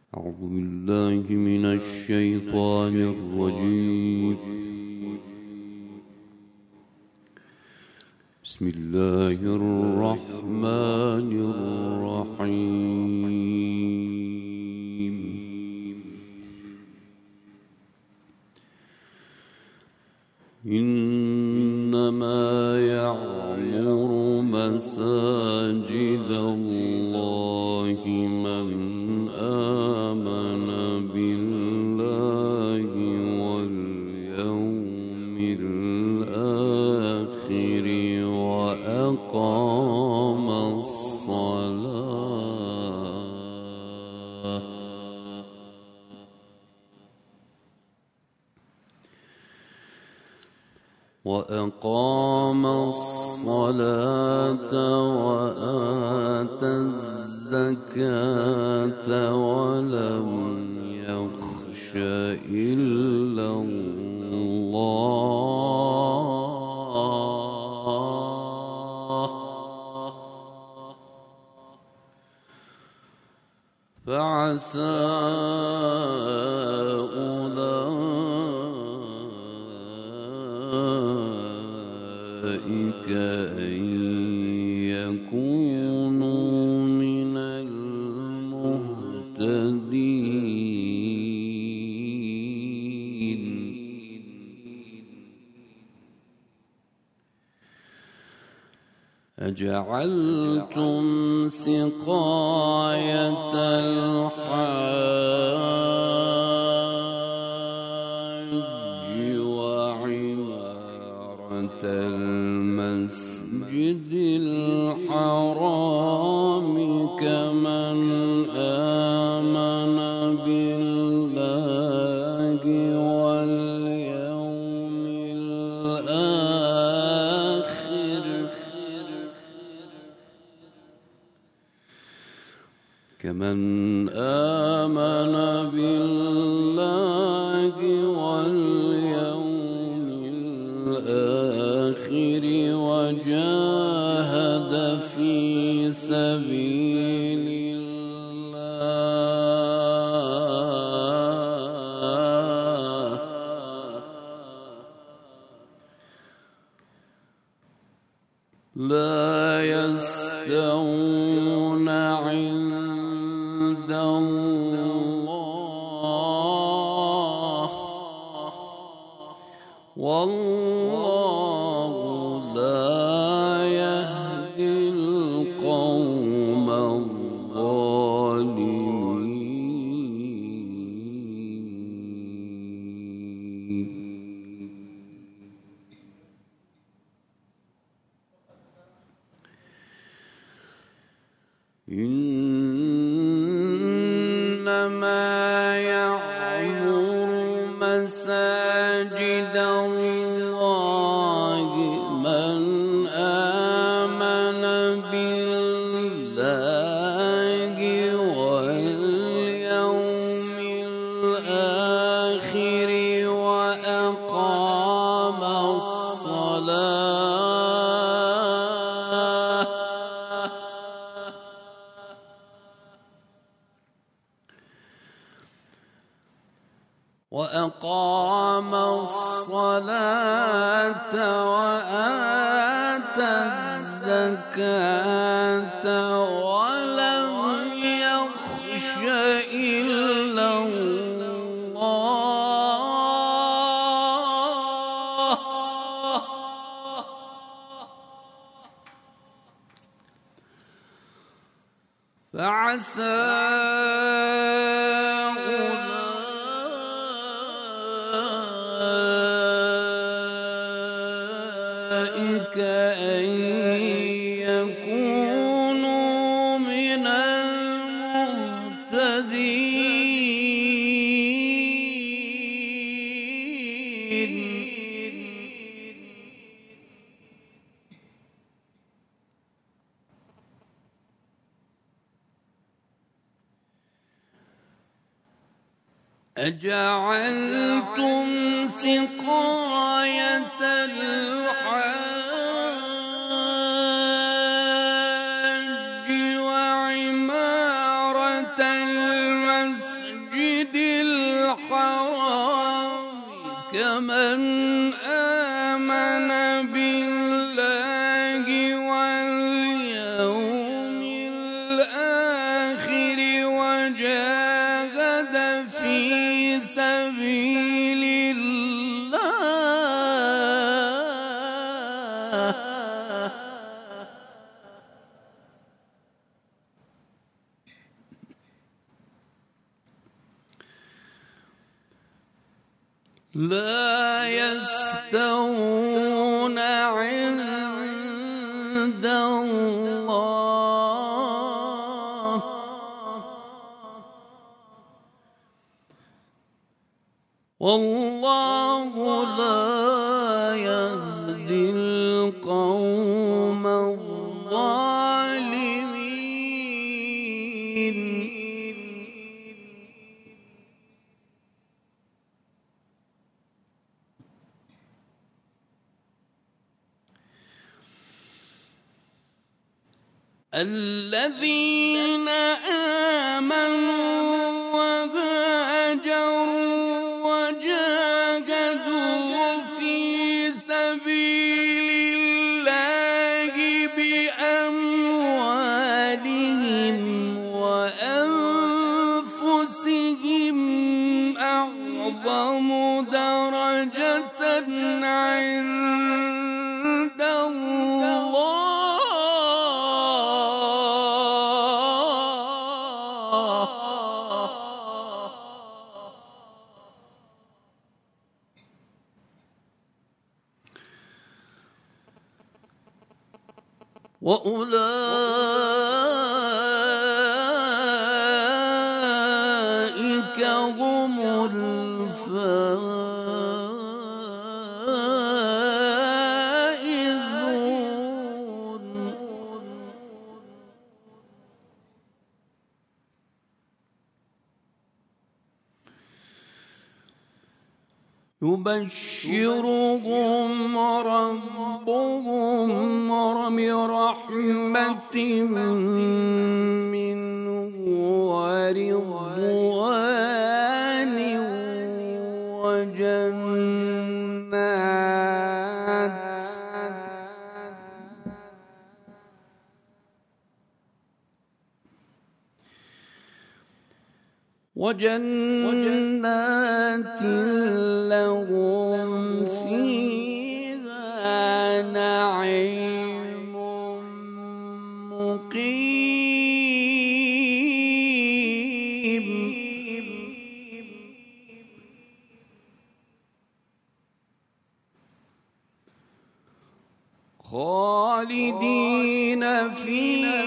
أعوذ بالله من الشيطان الرجيم. بسم الله الرحمن الرحيم. إنما يعمر مساجد الله من آمن بالله واليوم الآخر وأقام الصلاة وآتى الزكاة ولم يخش إلا الله فعسى أولئك أن يكونوا من المهتدين. أجعلتم سقاية الحاج وعمارة المسجد الحرام كمن آمن بالله واليوم الآخر وجاهد في سبيل الله لا يستوون عند الله والله لا يهدي القوم الظالمين. إنما يعمر مساجد الله من آمن بالله واليوم الآخر وأقام الصلاة وآتى الزكاة ولم يخش إلا الله فعسى أن يكونوا من المهتدين. أجعلتم سقاية الحاج وعمارة المسجد فمن آمن بالله واليوم الآخر وجاهد في سبيل الله لا يستوون عند الله والله لا يهدي القوم الظالمين الذين آمنوا وهاجروا وجاهدوا في سبيل الله بأموالهم وأنفسهم أعظم درجة عند الله وأولئك هم الفائزون يبشرهم ربهم برحمة منه ورضوان وجنات لهم فيها نعيم مقيم خالدين فيها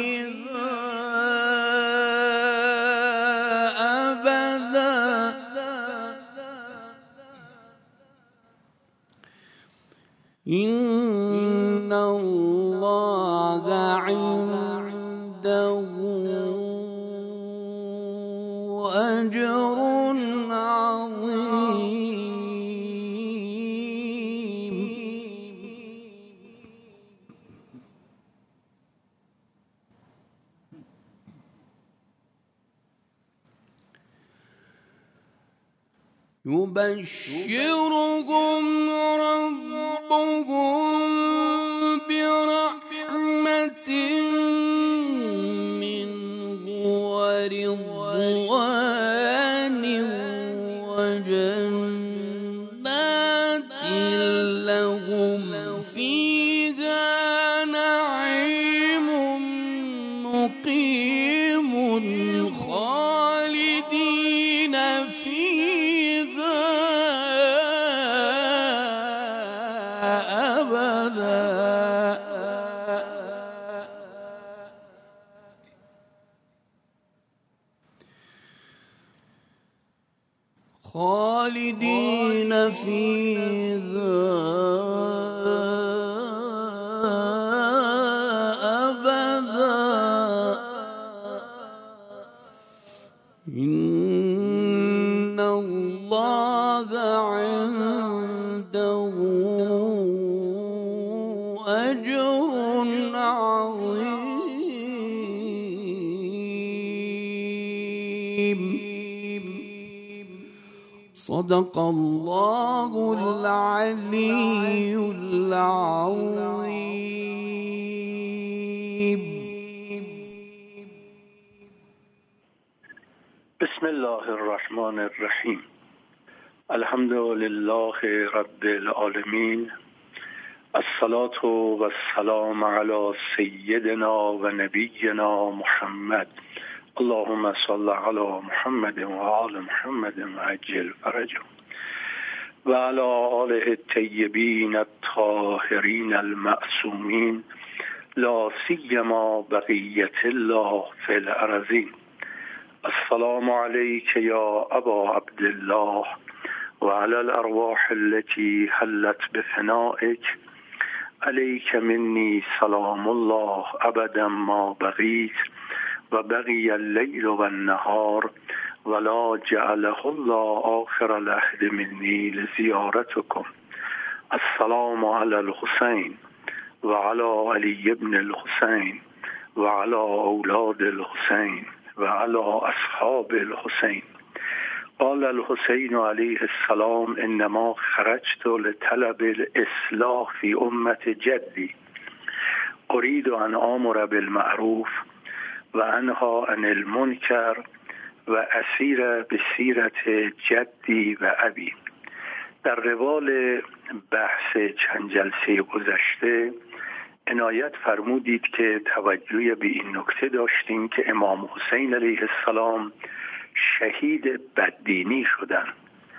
إن الله عنده أجر عظيم يبشرهم ربهم برحمة منه ورضوان وجنات لهم فيها نعيم مقيم خالدين فيها أبدا خالدين فيها أبدا إن الله عنده أجر عظيم صدق الله العلي العظيم. بسم الله الرحمن الرحیم. الحمد لله رب العالمین. الصلاة و السلام علی سیدنا و نبینا محمد. اللهم صل علی محمد و آل محمد و عجل فرجه و علی آله الطیبین الطاهرین المعصومین، لا سیما بقیت الله فی الارضین. السلام علیک یا ابا عبدالله و علی الارواح التي حلت بفنائک. علیک منی سلام الله ابدا ما بقیت و بقی اللیل و النهار ولا جعله الله آخر العهد منی لزیارتکم. السلام علی الحسین و علی علی ابن الحسین و علی اولاد الحسین و علی اصحاب الحسین. قال الحسین علیه السلام انما خرجت لطلب الاصلاح فی امت جدی اريد ان آمر بالمعروف و انها عن المنکر و اسیر بسیرت جدی و ابی. در روال بحث چند جلسه گذشته عنایت فرمودید که توجه به این نکته داشتیم که امام حسین علیه السلام شهید بددینی شدند.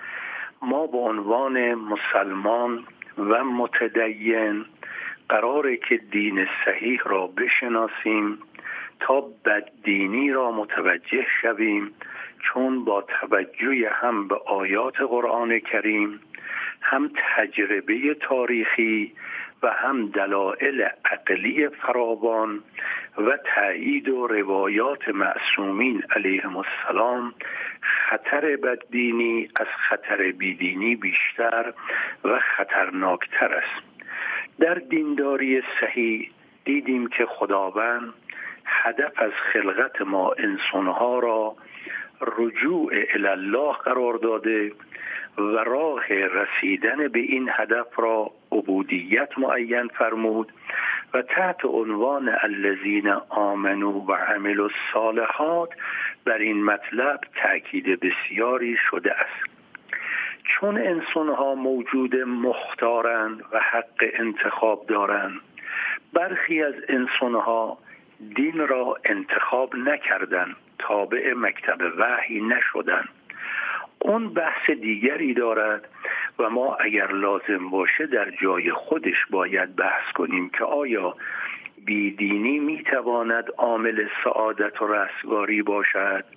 ما به عنوان مسلمان و متدین قراره که دین صحیح را بشناسیم تا بددینی را متوجه شویم، چون با توجه هم به آیات قرآن کریم، هم تجربه تاریخی و هم دلایل عقلی فراوان و تأیید و روایات معصومین علیهم السلام، خطر بددینی از خطر بیدینی بیشتر و خطرناکتر است. در دینداری صحیح دیدیم که خداوند هدف از خلقت ما انسانها را رجوع الی الله قرار داده و راه رسیدن به این هدف را عبودیت معین فرمود و تحت عنوان الذین آمنوا و عملوا الصالحات بر این مطلب تأکید بسیاری شده است. چون انسانها موجود مختارند و حق انتخاب دارند، برخی از انسانها دین را انتخاب نکردند، تابع مکتب وحی نشدند. اون بحث دیگری دارد و ما اگر لازم باشه در جای خودش باید بحث کنیم که آیا بیدینی میتواند عامل سعادت و رستگاری باشد؟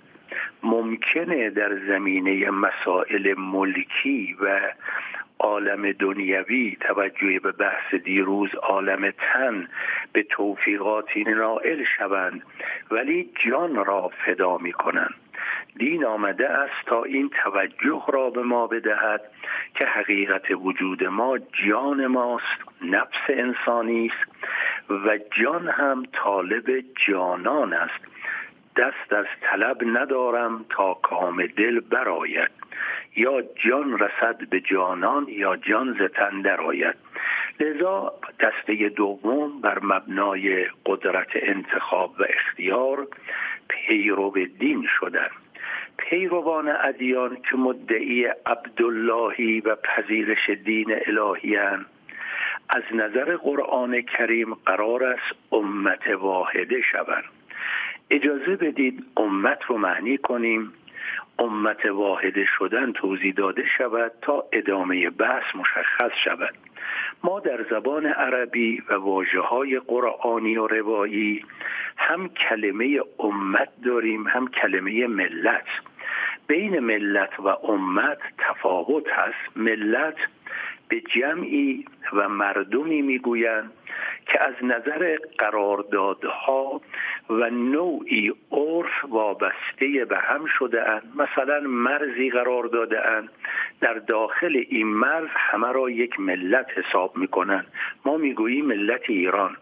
ممکنه در زمینه مسائل ملکی و عالم دنیوی توجه به بحث دیروز عالم تن به توفیقاتی نائل شوند ولی جان را فدا می کنند. دین آمده است تا این توجه را به ما بدهد که حقیقت وجود ما جان ماست، نفس انسانی است و جان هم طالب جانان است. دست از طلب ندارم تا کام دل برآید، یا جان رسد به جانان یا جان ز تن درآید. لذا دسته دوم بر مبنای قدرت انتخاب و اختیار پیرو دین شدند. پیروان ادیان که مدعی عبداللهی و پذیرش دین الهی‌اند، از نظر قرآن کریم قرار است امت واحده شوند. اجازه بدید امت رو معنی کنیم، امت واحده شدن توضیح داده شود تا ادامه بحث مشخص شود. ما در زبان عربی و واژه‌های قرآنی و روایی هم کلمه امت داریم هم کلمه ملت. بین ملت و امت تفاوت هست. ملت به جمعی و مردمی میگویند که از نظر قراردادها و نوعی عرف وابسته به هم شده اند. مثلا مرزی قرار داده اند، در داخل این مرز همه را یک ملت حساب میکنند. ما میگوییم ملت ایران.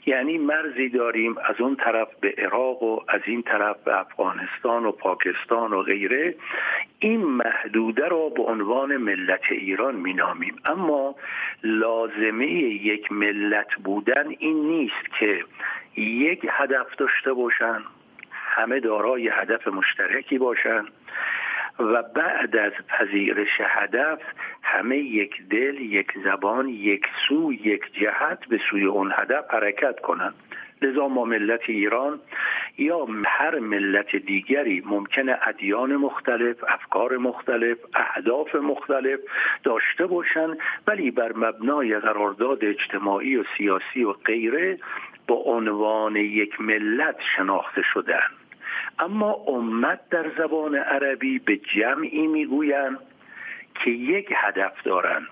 یعنی مرزی داریم از اون طرف به عراق و از این طرف به افغانستان و پاکستان و غیره. این محدوده را به عنوان ملت ایران مینامیم. اما لازمه یک ملت بودن این نیست که یک هدف داشته باشن، همه دارای هدف مشترکی باشن و بعد از پذیرش هدف همه یک دل، یک زبان، یک سو، یک جهت به سوی اون هدف حرکت کنند. لذا ما ملت ایران یا هر ملت دیگری ممکنه ادیان مختلف، افکار مختلف، اهداف مختلف داشته باشن، ولی بر مبنای قرارداد اجتماعی و سیاسی و غیره به عنوان یک ملت شناخته شدن. اما امت در زبان عربی به جمعی میگویند که یک هدف دارن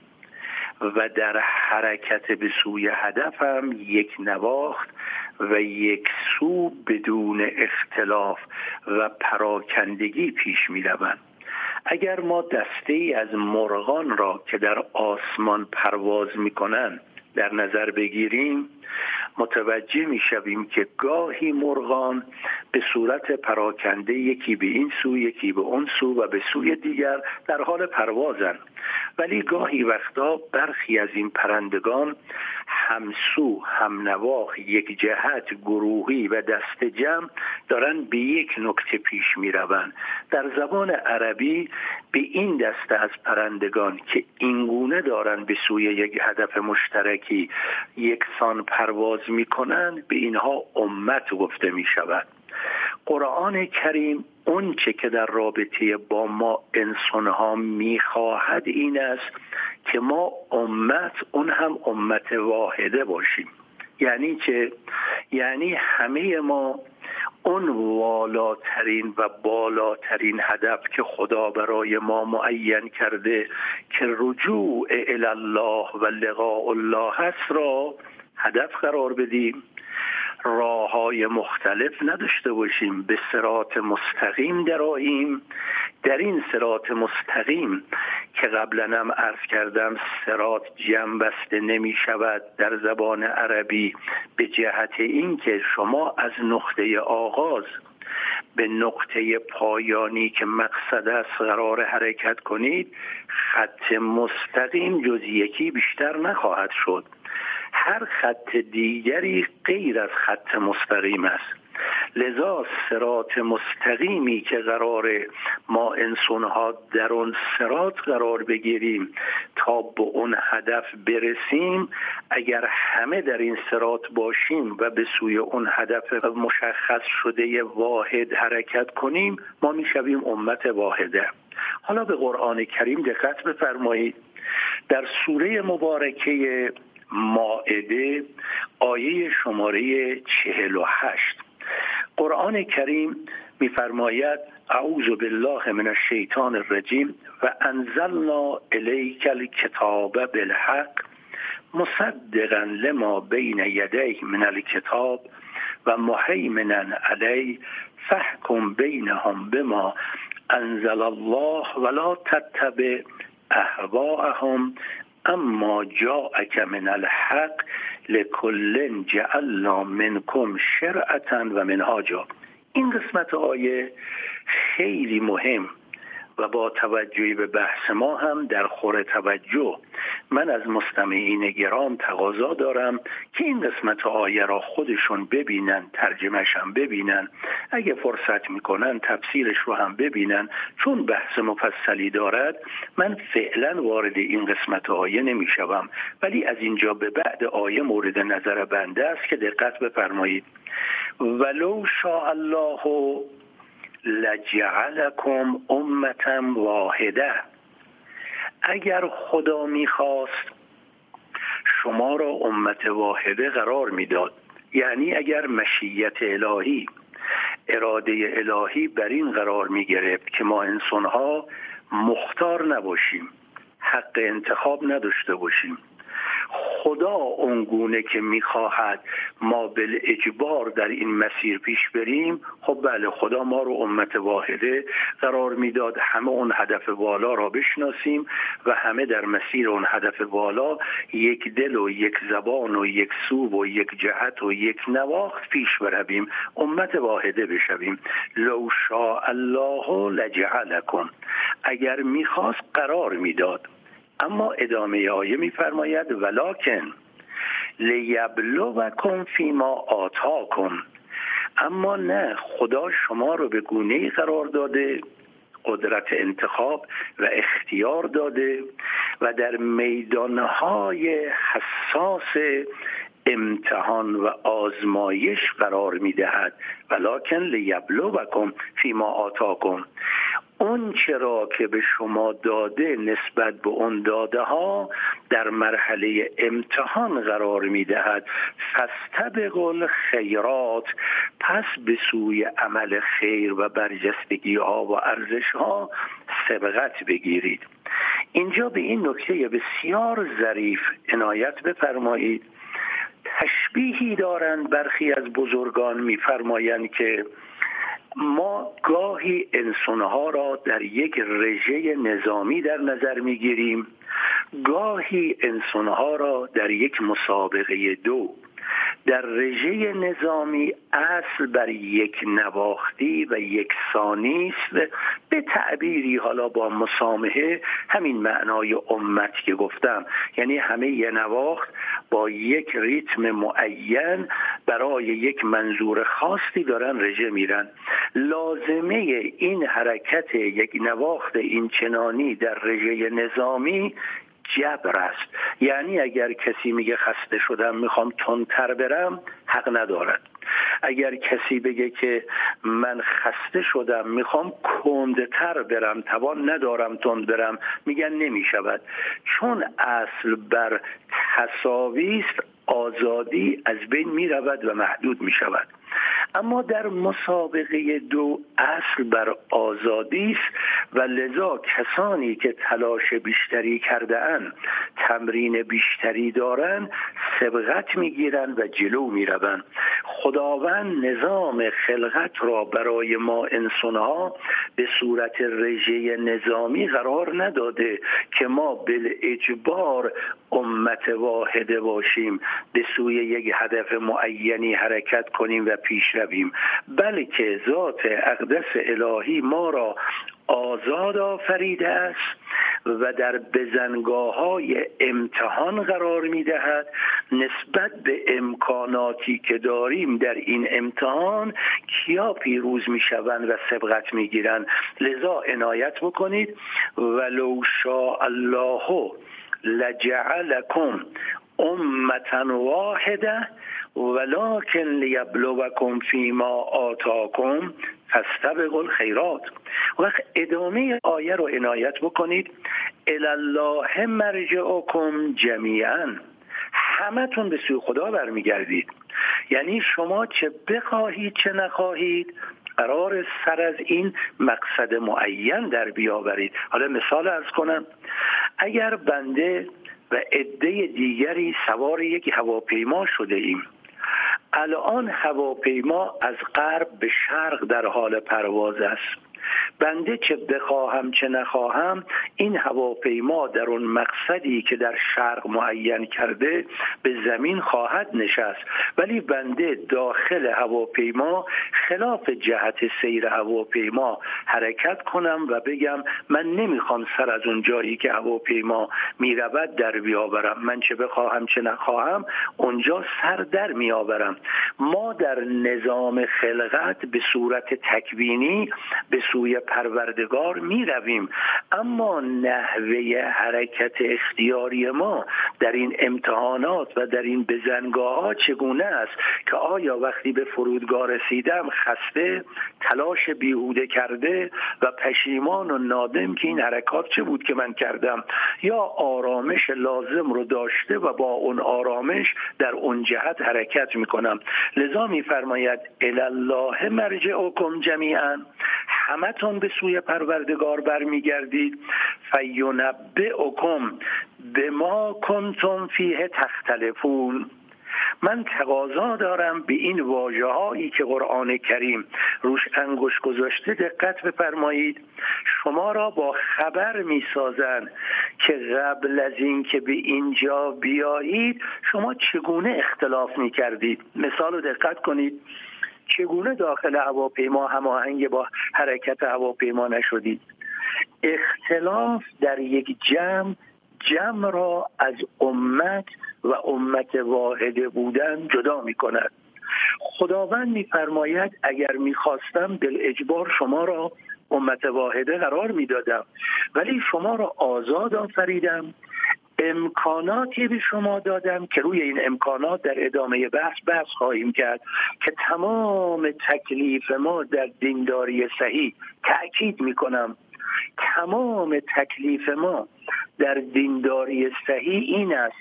و در حرکت به سوی هدف هم یک نواخت و یک سو بدون اختلاف و پراکندگی پیش می روند. اگر ما دسته‌ای از مرغان را که در آسمان پرواز می کنند در نظر بگیریم، متوجه می شویم که گاهی مرغان به صورت پراکنده یکی به این سو یکی به اون سو و به سوی دیگر در حال پروازن، ولی گاهی وقتا برخی از این پرندگان همسو، همنواخ، یک جهت، گروهی و دست جمع دارن به یک نکته پیش می روند. در زبان عربی به این دسته از پرندگان که اینگونه دارن به سوی یک هدف مشترکی یکسان پرواز می کنند به اینها امت گفته می شود. قرآن کریم اون چه که در رابطه با ما انسانها میخواهد این است که ما امت، اون هم امت واحده باشیم. یعنی چه؟ یعنی همه ما اون والاترین و بالاترین هدف که خدا برای ما معین کرده که رجوع الی الله و لقاء الله هست را هدف قرار بدیم، راه‌های مختلف نداشته باشیم، به صراط مستقیم درآییم. در این صراط مستقیم که قبلا هم عرض کردم صراط جمع بسته نمی شود در زبان عربی به جهت این که شما از نقطه آغاز به نقطه پایانی که مقصد است قرار حرکت کنید، خط مستقیم جز یکی بیشتر نخواهد شد. هر خط دیگری غیر از خط مستقیم است. لذا صراط مستقیمی که قرار ما انسان‌ها در اون صراط قرار بگیریم تا به اون هدف برسیم، اگر همه در این صراط باشیم و به سوی اون هدف مشخص شده واحد حرکت کنیم، ما میشویم امت واحده. حالا به قرآن کریم دقت بفرمایید. در سوره مبارکه مائده آیه شماره 48 قرآن کریم می‌فرماید اعوذ بالله من الشیطان الرجیم و انزلنا الیک الکتاب بالحق مصدقا لما بین یدیه من الکتاب و مهیمنا علیه فاحکم بینهم بما انزل الله ولا تتبع اهواءهم اما جاءک من الحق لکل جعلنا منکم شرعة و منهاجا. این قسمت آیه خیلی مهم و با توجه به بحث ما هم در خور توجه. من از مستمعین گرام تقاضا دارم که این قسمت آیه را خودشون ببینن، ترجمه‌ش هم ببینن، اگه فرصت میکنن تفسیرش رو هم ببینن، چون بحث مفصلی دارد. من فعلا وارد این قسمت آیه نمیشوم، ولی از اینجا به بعد آیه مورد نظر بنده است که دقت بفرمایید. ولو شاء الله لجعلکم امة واحده. اگر خدا میخواست شما را امت واحده قرار میداد، یعنی اگر مشیت الهی، اراده الهی بر این قرار میگرفت که ما انسانها مختار نباشیم، حق انتخاب نداشته باشیم، خدا اونگونه که میخواهد ما بالاجبار در این مسیر پیش بریم، خب بله خدا ما رو امت واحده قرار میداد، همه اون هدف والا را بشناسیم و همه در مسیر اون هدف والا یک دل و یک زبان و یک سو و یک جهت و یک نواخت پیش برویم، امت واحده بشویم. لو شاء الله لجعلکم، اگر میخواست قرار میداد. اما ادامه آیه میفرماید ولکن لیبلوکم فیما آتاکم، اما نه، خدا شما رو به گونه‌ای قرار داده، قدرت انتخاب و اختیار داده و در میدانهای حساس امتحان و آزمایش قرار می‌دهد. ولکن لیبلوکم فیما آتاکم، اون چرا که به شما داده نسبت به اون داده ها در مرحله امتحان قرار می‌دهد. فاستبقوا الخیرات، پس به سوی عمل خیر و برجستگی ها و ارزش ها سبقت بگیرید. اینجا به این نکته بسیار ظریف عنایت بفرمایید. تشبیهی دارند برخی از بزرگان، می‌فرمایند که ما گاهی انسانها را در یک رژه نظامی در نظر می‌گیریم، گاهی انسانها را در یک مسابقه دو. در رژه نظامی اصل بر یک نواختی و یک ثانی است، به تعبیری حالا با مسامحه همین معنای امت که گفتم، یعنی همه یه نواخت با یک ریتم معین برای یک منظور خاصی دارن رژه میرن. لازمه این حرکت یک نواخت این چنانی در رژه نظامی جبر است، یعنی اگر کسی میگه خسته شدم میخوام تندتر برم، حق ندارد. اگر کسی بگه که من خسته شدم میخوام کندتر برم، توان ندارم تند برم، میگن نمیشود، چون اصل بر تساوی است، آزادی از بین میرود و محدود میشود. اما در مسابقه دو اصل بر آزادی است و لذا کسانی که تلاش بیشتری کرده اند، تمرین بیشتری دارند، سبقت میگیرند و جلو میروند. خداوند نظام خلقت را برای ما انسانها به صورت رژه نظامی قرار نداده که ما بالاجبار امت واحده باشیم، به سوی یک هدف معینی حرکت کنیم و پیش رویم، بلکه ذات اقدس الهی ما را آزاد آفریده است و در بزنگاه‌های امتحان قرار می‌دهد. نسبت به امکاناتی که داریم در این امتحان کیا پیروز می‌شوند و سبقت می‌گیرند. لذا عنایت بکنید ولو شاء الله لجعلکم امة واحده ولکن لیبلوکم فیما آتاکم فاستبقوا الخیرات. وقت ادامه آیه رو عنایت بکنید الی الله مرجعکم جمیعا، همتون به سوی خدا برمیگردید. یعنی شما چه بخواهید چه نخواهید قرار سر از این مقصد معین در بیاورید. حالا مثال عرض کنم، اگر بنده و عده دیگری سوار یک هواپیما شده ایم، الان هواپیما از غرب به شرق در حال پرواز است، بنده چه بخواهم چه نخواهم این هواپیما در اون مقصدی که در شرق معین کرده به زمین خواهد نشست، ولی بنده داخل هواپیما خلاف جهت سیر هواپیما حرکت کنم و بگم من نمیخوام سر از اون جایی که هواپیما میرود در بیاورم، من چه بخواهم چه نخواهم اونجا سر در میآورم. ما در نظام خلقت به صورت تکوینی به سوی پروردگار می رویم، اما نحوه حرکت اختیاری ما در این امتحانات و در این بزنگاه ها چگونه است که آیا وقتی به فرودگاه رسیدم خسته، تلاش بیهوده کرده و پشیمان و نادم که این حرکات چه بود که من کردم، یا آرامش لازم رو داشته و با اون آرامش در اون جهت حرکت می کنم. لذا می فرماید الی الله مرجعکم جمیعا، همتون به سوی پروردگار برمیگردید. فینبئکم بما کنتم فیه تختلفون. من تقاضا دارم به این واژه‌هایی که قرآن کریم روش انگشت گذاشته دقت بفرمایید. شما را با خبر می‌سازند که قبل از این که به اینجا بیایید شما چگونه اختلاف می‌کردید. مثال رو دقت کنید. چگونه داخل هواپیما هماهنگ با حرکت هواپیما نشدید؟ اختلاف در یک جمع را از امت و امت واحده بودن جدا می کند. خداوند می فرماید اگر می خواستم بالاجبار شما را امت واحده قرار می دادم، ولی شما را آزاد آفریدم، امکاناتی به شما دادم که روی این امکانات در ادامه بحث خواهیم کرد که تمام تکلیف ما در دینداری صحیح، تأکید می کنم تمام تکلیف ما در دینداری صحیح این است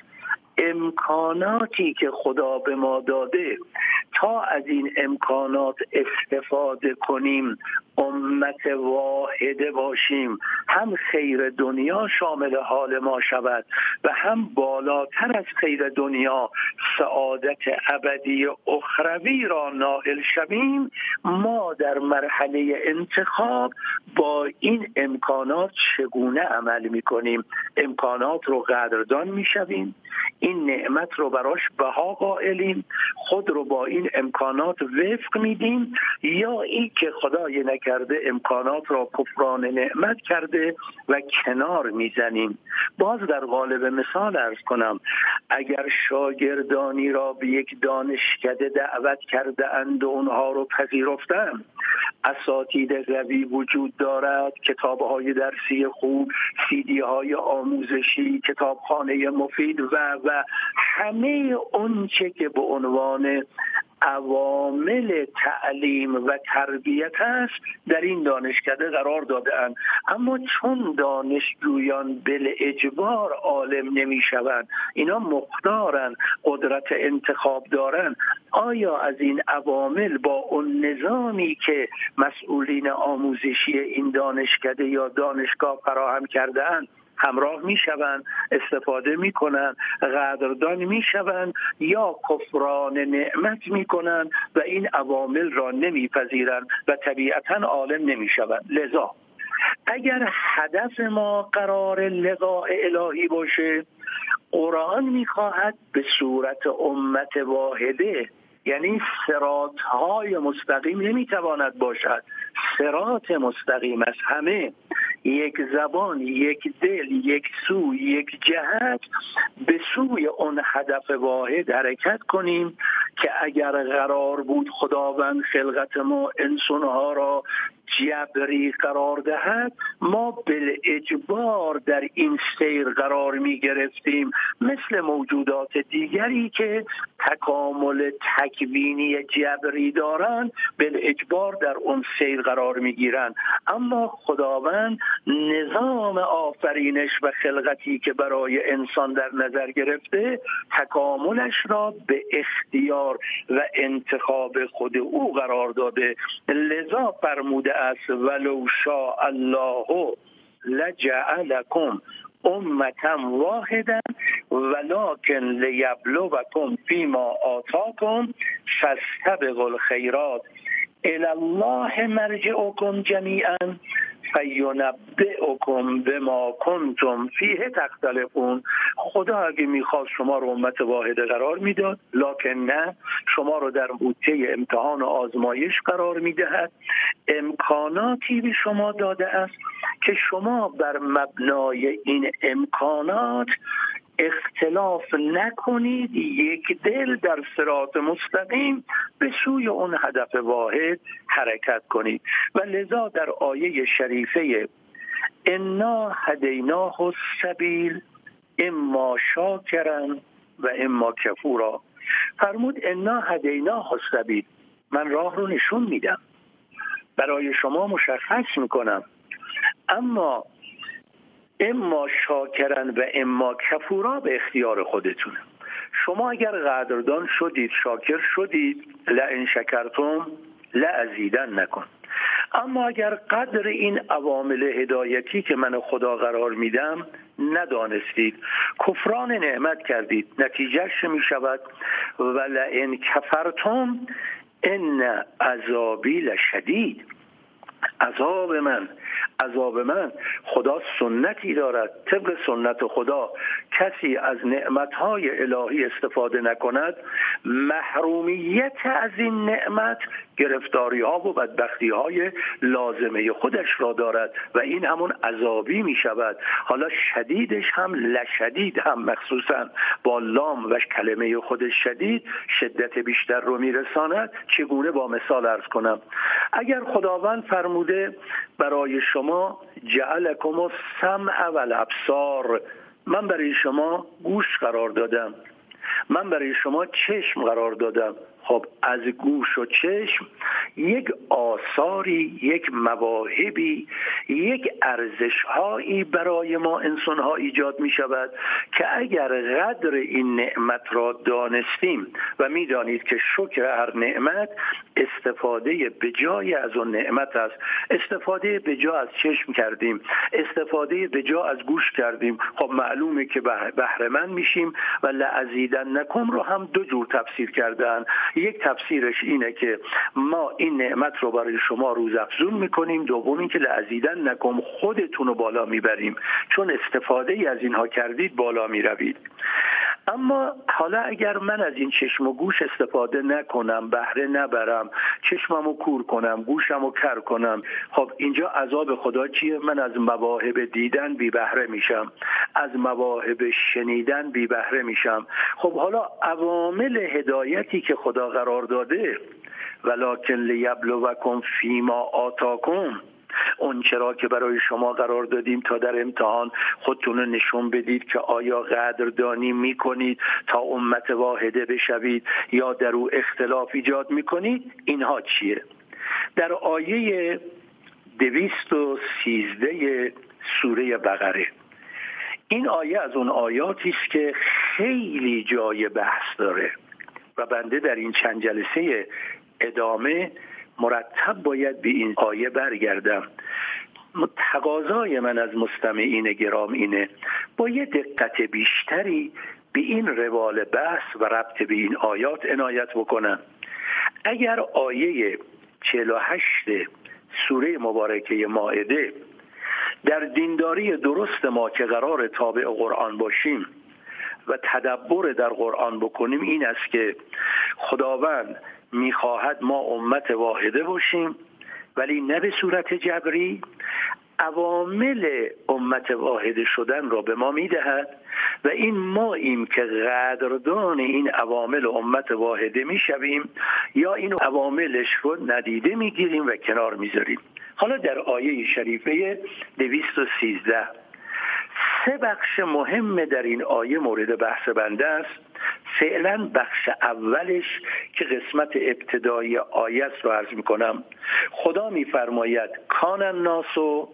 امکاناتی که خدا به ما داده تا از این امکانات استفاده کنیم، امت واحده باشیم، هم خیر دنیا شامل حال ما شود و هم بالاتر از خیر دنیا سعادت ابدی اخروی را نائل شویم. ما در مرحله انتخاب با این امکانات چگونه عمل می‌کنیم؟ امکانات رو قدردان می‌شویم، این نعمت رو براش بها قائلیم، خود رو با این امکانات وفق میدیم، یا این که خدای نکرده امکانات را کفران نعمت کرده و کنار میزنیم. باز در قالب مثال عرض کنم، اگر شاگردانی را به یک دانشکده دعوت کرده اند و اونها رو پذیرفتند، اساتید قوی وجود دارد، کتاب‌های درسی خوب، سیدی‌های آموزشی، کتابخانه مفید و همه اونچه که به عنوان عوامل تعلیم و تربیت است در این دانشکده قرار داده‌اند. اما چون دانشجویان بالاجبار عالم نمی‌شوند، اینا مختارن، قدرت انتخاب دارن، آیا از این عوامل با اون نظامی که مسئولین آموزشی این دانشکده یا دانشگاه فراهم کرده‌اند همراه میشوند، استفاده میکنند، قدردان میشوند، یا کفران نعمت میکنند و این عوامل را نمیپذیرند و طبیعتاً عالم نمیشوند؟ لذا اگر هدف ما قرار لقاء الهی باشه، قرآن میخواهد به صورت امت واحده، یعنی صراط‌های مستقیم نمیتواند باشد، صراط مستقیم از همه، یک زبان، یک دل، یک سو، یک جهت، به سوی اون هدف واحد حرکت کنیم که اگر قرار بود خداوند خلقت ما انسانها را جبری قرار دهد، ما بالاجبار در این سیر قرار می گرفتیم، مثل موجودات دیگری که تکامل تکوینی جبری دارند بالاجبار در اون سیر قرار می گیرند. اما خداوند نظام آفرینش و خلقتی که برای انسان در نظر گرفته، تکاملش را به اختیار و انتخاب خود او قرار داده. لذا فرموده است ولو شاء الله لجعلکم امة واحدا ولکن لیبلوکم فیما آتاکم فاستبقوا الخیرات الی الله مرجعکم جمیعا فینبئکم بما کنتم فیه تختلفون. خدا اگه میخواست شما رو امت واحده قرار میداد، لکن نه، شما رو در بوته امتحان و آزمایش قرار میدهد. امکاناتی به شما داده است که شما بر مبنای این امکانات اختلاف نکنید، یک دل در صراط مستقیم به سوی اون هدف واحد حرکت کنید. و لذا در آیه شریفه انا هدیناه السبیل اما شاکرا و اما کفورا فرمود انا هدیناه السبیل، من راه رو نشون میدم، برای شما مشخص میکنم، اما اما شاکرن و اما کفورا به اختیار خودتونه. شما اگر قدردان شدید، شاکر شدید، لئن شکرتم لازیدنکم. اما اگر قدر این عوامل هدایتی که من خدا قرار میدم ندانستید، کفران نعمت کردید، نتیجهش می شود ولئن کفرتم ان عذابی لشدید. عذاب من خدا سنتی دارد. طبق سنت خدا کسی از نعمتهای الهی استفاده نکند، محرومیت از این نعمت گرفتاری ها و بدبختی های لازمه خودش را دارد و این همون عذابی می شود. حالا شدیدش هم لشدید هم، مخصوصا با لام و کلمه خودش شدید شدت بیشتر رو می رساند. چگونه با مثال عرض کنم؟ اگر خداوند فرموده برای شما جعلکم السمع والابصار، من برای شما گوش قرار دادم، من برای شما چشم قرار دادم. خب از گوش و چشم یک آثاری، یک مواهبی، یک ارزش‌هایی برای ما انسان‌ها ایجاد می شود که اگر قدر این نعمت را دانستیم و می دانید که شکر هر نعمت استفاده بجای از اون نعمت است. استفاده بجا از چشم کردیم، استفاده بجا از گوش کردیم، خب معلومه که بهره‌مند میشیم. و لأزیدنکم رو هم دو جور تفسیر کردن. یک تفسیرش اینه که ما این نعمت رو برای شما روزافزون میکنیم، دوم این که لأزیدنکم خودتون رو بالا میبریم، چون استفاده ای از اینها کردید بالا میروید. اما حالا اگر من از این چشم و گوش استفاده نکنم، بهره نبرم، چشممو کور کنم، گوشمو کر کنم، خب اینجا عذاب خدا چیه؟ من از مواهب دیدن بی بهره میشم، از مواهب شنیدن بی بهره میشم. خب حالا عوامل هدایتی که خدا قرار داده، ولکن لیبلوکم فیما آتاکم، اون چرا که برای شما قرار دادیم تا در امتحان خودتون رو نشون بدید که آیا قدردانی میکنید تا امت واحده بشوید یا در او اختلاف ایجاد میکنید. اینها چیه؟ در آیه 213 سوره بقره، این آیه از اون آیاتی است که خیلی جای بحث داره و بنده در این چند جلسه ادامه مرتب باید به این آیه برگردم. تقاضای من از مستمعین گرام اینه با یه دقت بیشتری به این روال بحث و ربط به این آیات عنایت بکنن. اگر آیه 48 سوره مبارکه مائده در دینداری درست ما که قرار تابع قرآن باشیم و تدبر در قرآن بکنیم، این است که خداوند میخواهد ما امت واحده باشیم، ولی نه به صورت جبری. عوامل امت واحده شدن را به ما میدهد و این ماییم که قدردان این عوامل امت واحده میشویم یا این عواملش رو ندیده میگیریم و کنار میذاریم. حالا در آیه شریفه 213 سه بخش مهم در این آیه مورد بحث بنده است. فعلا بخش اولش که قسمت ابتدایی آیه است رو عرض میکنم. خدا میفرماید کان الناس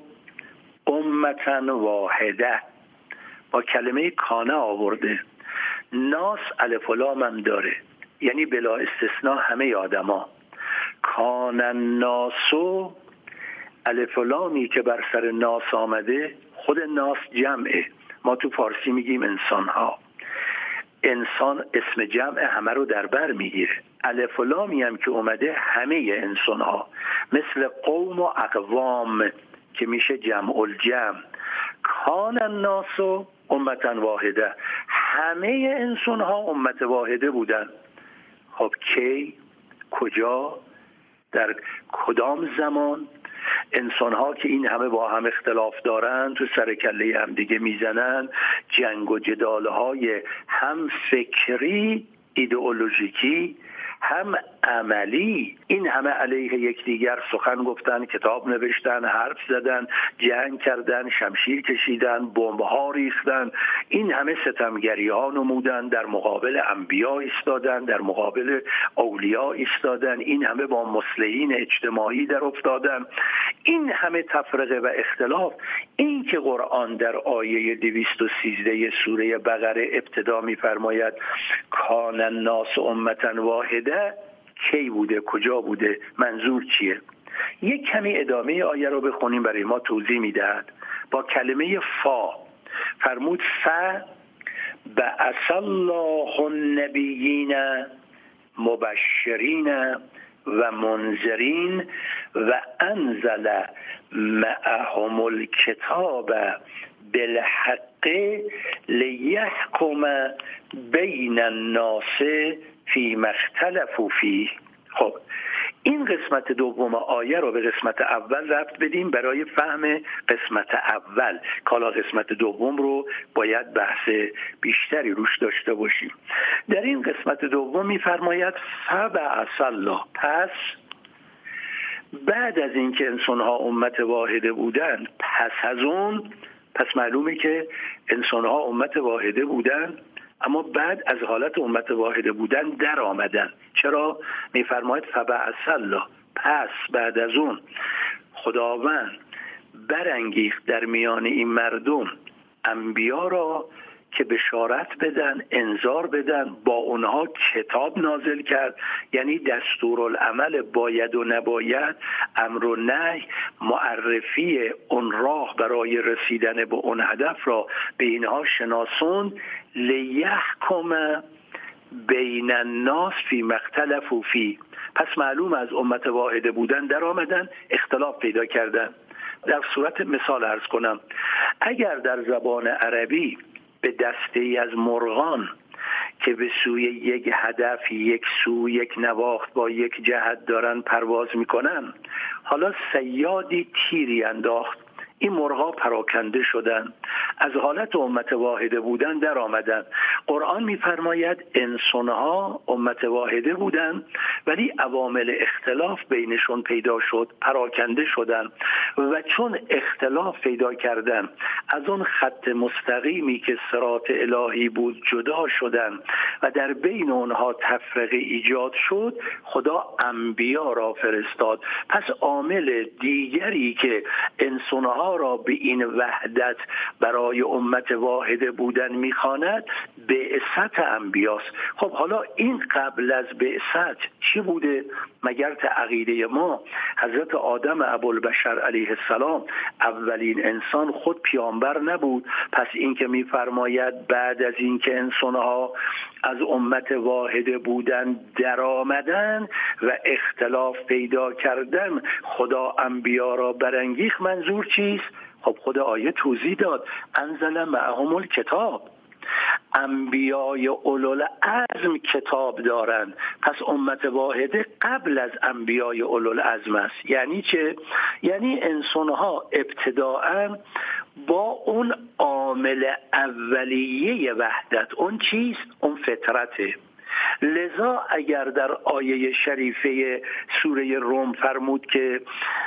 امتا واحده، با کلمه کانه آورده. ناس الف و لام هم داره، یعنی بلا استثناء همه آدما. کان الناس، الف و لامی که بر سر ناس آمده، خود ناس جمعه، ما تو فارسی میگیم انسان ها. انسان اسم جمع همه رو در بر میگیره. الف و لامی هم که اومده همه انسان ها، مثل قوم و اقوام که میشه جمع الجمع. کان الناس امتا واحده، همه انسان ها امت واحده بودن. خب کی، کجا، در کدام زمان؟ انسان ها که این همه با هم اختلاف دارن، تو سر کله هم دیگه میزنن، جنگ و جدال های هم فکری ایدئولوژیکی هم عملی، این همه علیه یکدیگر سخن گفتن، کتاب نوشتن، حرف زدن، جنگ کردن، شمشیر کشیدن، بمب‌ها ریختن، این همه ستمگری‌ها نمودن، در مقابل انبیا ایستادن، در مقابل اولیا ایستادن، این همه با مصلحین اجتماعی در افتادن، این همه تفرقه و اختلاف. این که قرآن در آیه 213 سوره بقره ابتدا می‌فرماید کان الناس امة واحده، کی بوده، کجا بوده، منظور چیه؟ یک کمی ادامه آیه رو بخونیم برای ما توضیح میدهد. با کلمه فا فرمود بعث الله النبیین مبشرین و منذرین و انزل معهم الکتاب بالحق لیحکم بین الناس فیما اختلفوا فیه. خب این قسمت دوم آیه رو به قسمت اول ربط بدیم برای فهم قسمت اول. کالا قسمت دوم رو باید بحث بیشتری روش داشته باشیم. در این قسمت دوم می‌فرماید فبعث الله، پس بعد از اینکه انسان‌ها امت واحده بودند، پس از اون، پس معلومه که انسان‌ها امت واحده بودند اما بعد از حالت امت واحده بودن در آمدن. چرا؟ میفرماید فبعث الله، پس بعد از اون خداوند برانگیخت در میان این مردم انبیا را که بشارت بدن، انذار بدن، با اونها کتاب نازل کرد، یعنی دستورالعمل باید و نباید، امر و نهی، معرفی اون راه برای رسیدن به اون هدف را به اینها شناسوند. لیحکم بین الناس فیما اختلفوا فیه، پس معلوم از امت واحده بودن در آمدن، اختلاف پیدا کردن. در صورت مثال عرض کنم، اگر در زبان عربی به دسته ای از مرغان که به سوی یک هدف، یک سو، یک نواخت با یک جهت دارن پرواز میکنن، حالا صیادی تیری انداخت، این مرغا پراکنده شدن، از حالت امت واحده بودن در آمدن. قرآن میفرماید انسانها امت واحده بودن ولی عوامل اختلاف بینشون پیدا شد، پراکنده شدن و چون اختلاف پیدا کردن از اون خط مستقیمی که صراط الهی بود جدا شدن و در بین اونها تفرقه ایجاد شد، خدا انبیا را فرستاد. پس عامل دیگری که انسانها را به این وحدت برای امت واحده بودن میخواند بعثت انبیاست. خب حالا این قبل از بعثت چی بوده؟ مگر عقیده ما حضرت آدم ابوالبشر علیه السلام اولین انسان خود پیامبر نبود؟ پس این که میفرماید بعد از این که انسانها از امت واحده بودن در آمدن و اختلاف پیدا کردن خدا انبیا را برانگیخت، منظور چیست؟ خب خدا آیه توضیح داد، انزل معهم الکتاب، انبیای اولوالعزم کتاب دارند. پس امت واحده قبل از انبیای اولوالعزم است. یعنی چه؟ یعنی انسانها ابتداءً با اون عامل اولیه وحدت، اون چیست؟ اون فطرته. لذا اگر در آیه شریفه سوره روم فرمود که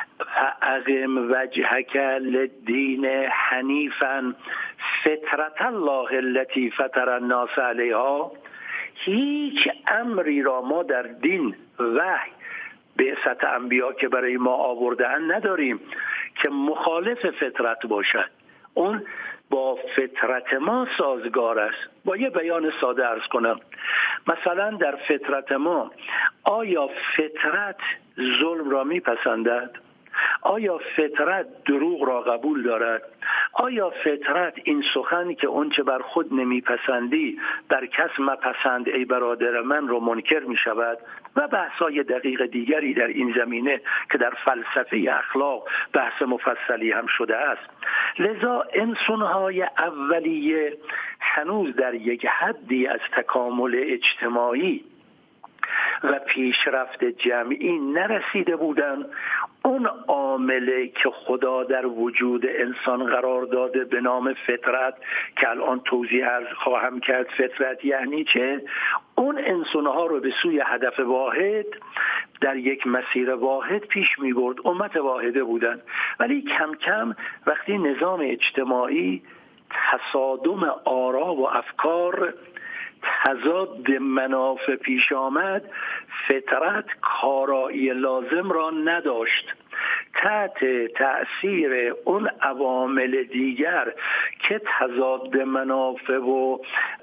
فاقم وجهک للدین حنیفا فطرت الله التي فطر الناس علیها، هیچ امری را ما در دین وحی بعثت انبیا که برای ما آوردن نداریم که مخالف فطرت باشد. اون با فطرت ما سازگار است. با یه بیان ساده عرض کنم، مثلا در فطرت ما آیا فطرت ظلم را میپسندد؟ آیا فطرت دروغ را قبول دارد؟ آیا فطرت این سخنی که اون چه بر خود نمیپسندی بر کس مپسند ای برادر من رو منکر می شود؟ و بحثای دقیق دیگری در این زمینه که در فلسفه اخلاق بحث مفصلی هم شده است. لذا انسانهای اولیه هنوز در یک حدی از تکامل اجتماعی و پیشرفت جمعی نرسیده بودند. اون عامله که خدا در وجود انسان قرار داده به نام فطرت که الان توضیح خواهم کرد فطرت یعنی چه، اون انسانها رو به سوی هدف واحد در یک مسیر واحد پیش می برد. امت واحده بودن. ولی کم کم وقتی نظام اجتماعی تصادم آرا و افکار تضاد منافع پیش آمد، فطرت کارایی لازم را نداشت. تحت تأثیر اون عوامل دیگر که تضاد منافع و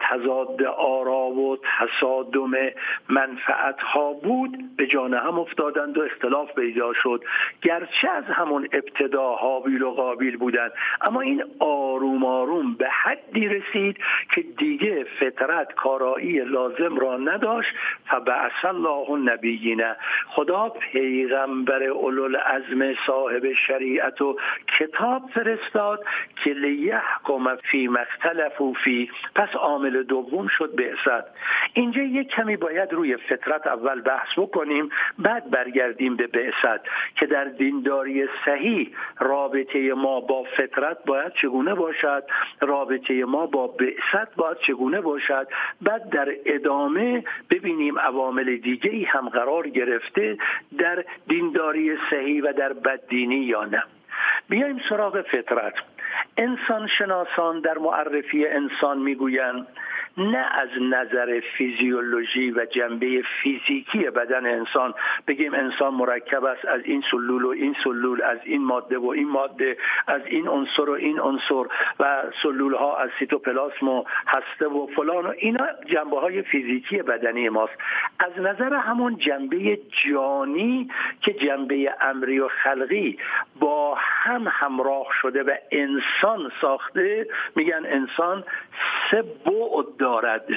تضاد آرا و تصادم منفعت ها بود به جان هم افتادند و اختلاف پیدا شد. گرچه از همون ابتدا هابیل و قابیل بودند، اما این آروم آروم به حدی رسید که دیگه فطرت کارایی لازم را نداشت. فبعث الله النبیین، خدا پیغمبر اولوالعزم صاحب شریعت و کتاب فرستاد که لیحکم فی ما اختلفوا فیه. پس عامل دوم شد بعثت. اینجا یک کمی باید روی فطرت اول بحث بکنیم، بعد برگردیم به بعثت که در دینداری صحیح رابطه ما با فطرت باید چگونه باشد، رابطه ما با بعثت باید چگونه باشد. بعد در ادامه ببینیم عوامل دیگه‌ای هم قرار گرفته در دینداری صحیح و در بددینی یا نه. بیایم سراغ فطرت. انسان شناسان در معرفی انسان میگویند نه از نظر فیزیولوژی و جنبه فیزیکی بدن انسان بگیم انسان مرکب است از این سلول و این سلول، از این ماده و این ماده، از این عنصر و این عنصر و سلول ها از سیتوپلاسم و هسته و فلان و اینا جنبه های فیزیکی بدنی ماست. از نظر همون جنبه جانی که جنبه امری و خلقی با هم همراه شده و انسان ساخته، میگن انسان 3 بعد دارد: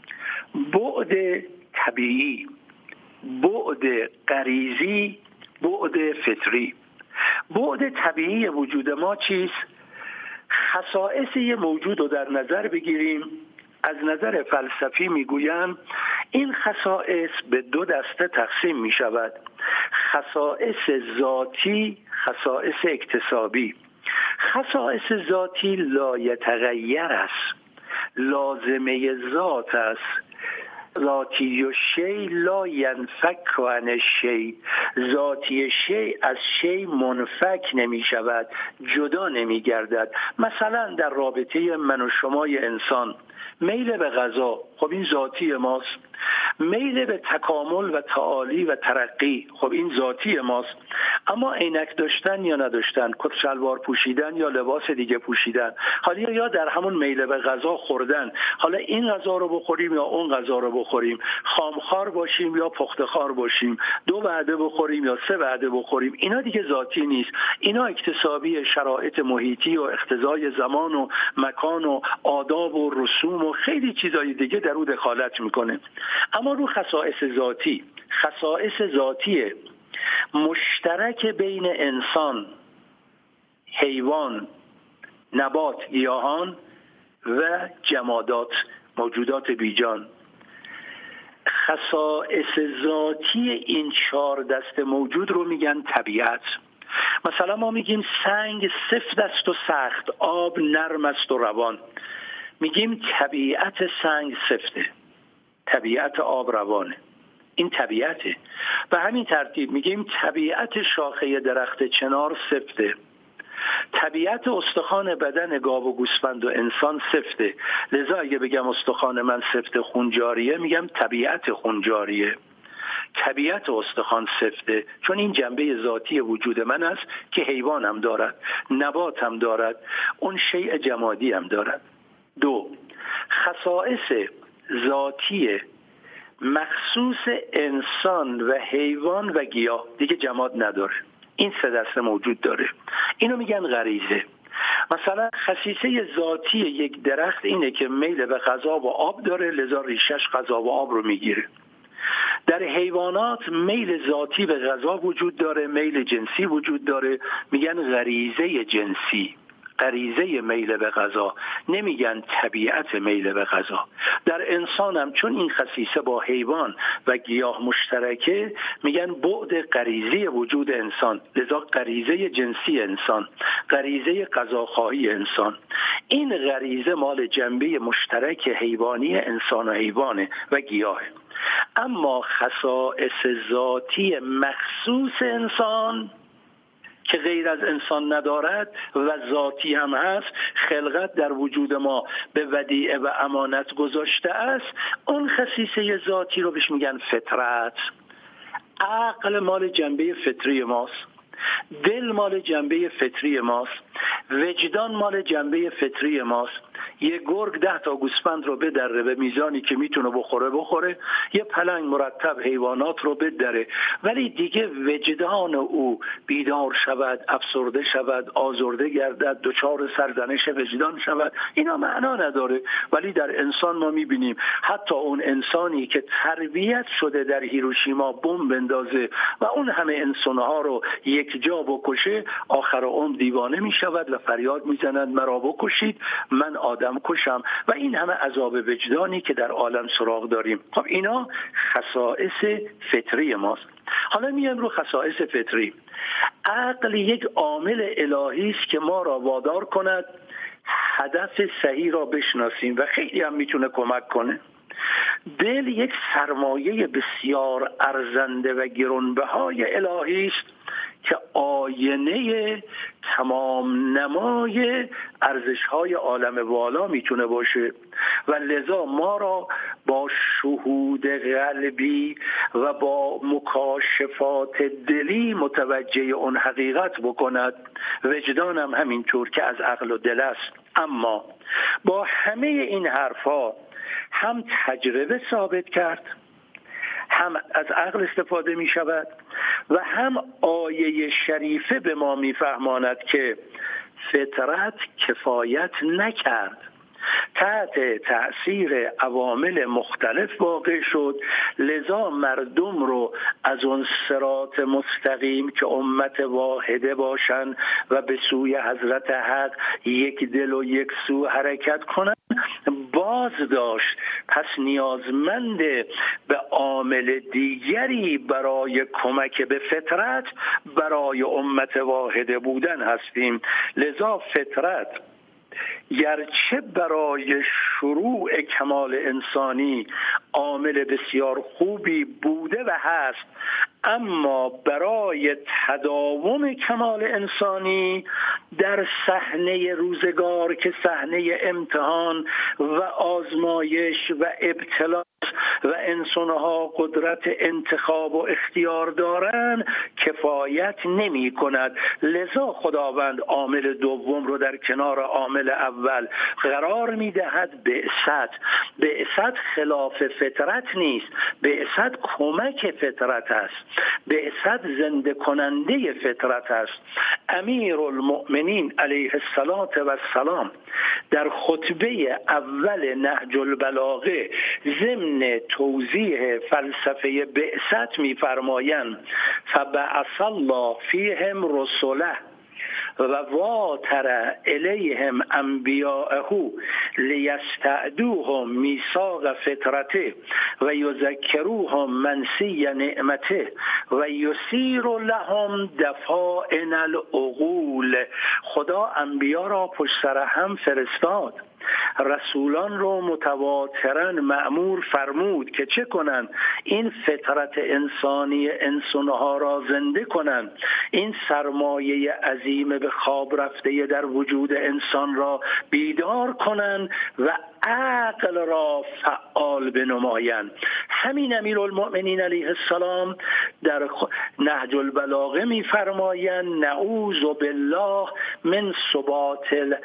بعد طبیعی، بعد غریزی، بعد فطری. بعد طبیعی وجود ما چیست؟ خصائص یه موجود رو در نظر بگیریم. از نظر فلسفی میگویم این خصائص به 2 دسته تقسیم می شود: خصائص ذاتی، خصائص اکتسابی. خصائص ذاتی لا یتغیر است، لازمه ذات است. ذاتی و شی لا ینفک عن شی، ذاتی شی از شی منفک نمی شود، جدا نمی گردد. مثلا در رابطه من و شمای انسان میل به غذا، خب این ذاتی ماست. میل به تکامل و تعالی و ترقی، خب این ذاتی ماست. اما عینک داشتن یا نداشتن، کت شلوار پوشیدن یا لباس دیگه پوشیدن، حالا یا در همون میل به غذا خوردن، حالا این غذا رو بخوریم یا اون غذا رو بخوریم، خامخوار باشیم یا پخته‌خوار باشیم، 2 وعده بخوریم یا 3 وعده بخوریم، اینا دیگه ذاتی نیست. اینا اکتسابی، شرایط محیطی و اقتضای زمان و مکان و آداب و رسوم و خیلی چیزای دیگه در اون دخالت میکنه. اما رو خصائص ذاتی، خصائص ذاتی مشترک بین انسان، حیوان، نبات، گیاهان و جمادات، موجودات بیجان. خصائص ذاتی این 4 دسته موجود رو میگن طبیعت. مثلا ما میگیم سنگ سفت است و سخت، آب نرم است و روان. میگیم طبیعت سنگ سفته، طبیعت آب روانه، این طبیعته. به همین ترتیب میگیم طبیعت شاخه درخت چنار سفته، طبیعت استخوان بدن گاو و گوسفند و انسان سفته. لذا اگه بگم استخوان من سفته خون جاریه، میگم طبیعت خون جاریه، طبیعت استخوان سفته، چون این جنبه ذاتی وجود من است که حیوان هم دارد، نبات هم دارد، اون شیء جمادی هم دارد. 2. خصائص ذاتی مخصوص انسان و حیوان و گیاه، دیگه جماد نداره، این 3 دسته موجود داره. اینو میگن غریزه. مثلا خصیصه ذاتی یک درخت اینه که میل به غذا و آب داره، لذا ریشش غذا و آب رو میگیره. در حیوانات میل ذاتی به غذا وجود داره، میل جنسی وجود داره، میگن غریزه جنسی، غریزه میل به غذا، نمیگن طبیعت میل به غذا. در انسان هم چون این خصیصه با حیوان و گیاه مشترکه، میگن بعد غریزی وجود انسان، لذا غریزه جنسی انسان، غریزه غذاخواهی انسان. این غریزه مال جنبه مشترک حیوانی انسان و حیوانه و گیاه. اما خصائص ذاتی مخصوص انسان که غیر از انسان ندارد و ذاتی هم هست، خلقت در وجود ما به ودیعه و امانت گذاشته است، اون خصیصه ذاتی رو بهش میگن فطرت. عقل مال جنبه فطری ماست، دل مال جنبه فطری ماست، وجدان مال جنبه فطری ماست. یه گرگ 10 تا گوسفند رو بدره به میزانی که میتونه بخوره، یه پلنگ مرتب حیوانات رو بدره، ولی دیگه وجدان او بیدار شود، افسرده شود، آزرده گردد، دچار سرزنش وجدان شود، اینا معنا نداره. ولی در انسان ما میبینیم حتی اون انسانی که تربیت شده در هیروشیما بمب بندازه و اون همه انسانها رو یک جا بکشه، آخر عمر دیوانه میشود و فریاد میزنند مرا بکشید، من آدم کشم، و این همه عذاب وجدانی که در عالم سراغ داریم. خب اینا خصائص فطری ماست. حالا میایم رو خصائص فطری. عقل یک عامل الهی است که ما را وادار کند هدف صحیح را بشناسیم و خیلی هم میتونه کمک کنه. دل یک سرمایه بسیار ارزنده و گرانبهای الهی است که آینه تمام نمای ارزش‌های عالم والا میتونه باشه و لذا ما را با شهود قلبی و با مکاشفات دلی متوجه اون حقیقت بکند. وجدان هم همینطور که از عقل و دل است. اما با همه این حرفا هم تجربه ثابت کرد، هم از عقل استفاده می شود و هم آیه شریفه به ما می فهماند که فطرت کفایت نکرد، تحت تأثیر عوامل مختلف واقع شد، لذا مردم رو از اون صراط مستقیم که امت واحده باشن و به سوی حضرت حق یک دل و یک سو حرکت کنن باز داشت. پس نیازمند به عامل دیگری برای کمک به فطرت برای امت واحده بودن هستیم. لذا فطرت گرچه برای شروع کمال انسانی عامل بسیار خوبی بوده و هست، اما برای تداوم کمال انسانی در صحنه روزگار که صحنه امتحان و آزمایش و ابتلا و انسانها قدرت انتخاب و اختیار دارن کفایت نمی کند. لذا خداوند عامل دوم رو در کنار عامل اول قرار می دهد. بعثت خلاف فطرت نیست، بعثت کمک فطرت است، بعثت زنده کننده فطرت است. امیرالمؤمنین علیه السلام در خطبه اول نهج البلاغه ضمن توضیح فلسفه بعثت می‌فرمایند فبعث الله فیهم رسله و واتر الیهم انبیاءه لیستعدوهم میثاق فطرته و یذکروهم منسی نعمته و یسیر لهم دفائن العقول. خدا انبیا را پشت سر هم فرستاد، رسولان رو متواترا مأمور فرمود که چه کنن؟ این فطرت انسانی انسانها را زنده کنن، این سرمایه عظیم به خواب رفته در وجود انسان را بیدار کنن و عقل را فعال بنمایند. همین امیرالمؤمنین علیه السلام در نهج البلاغه می‌فرمایند نعوذ بالله من ثبات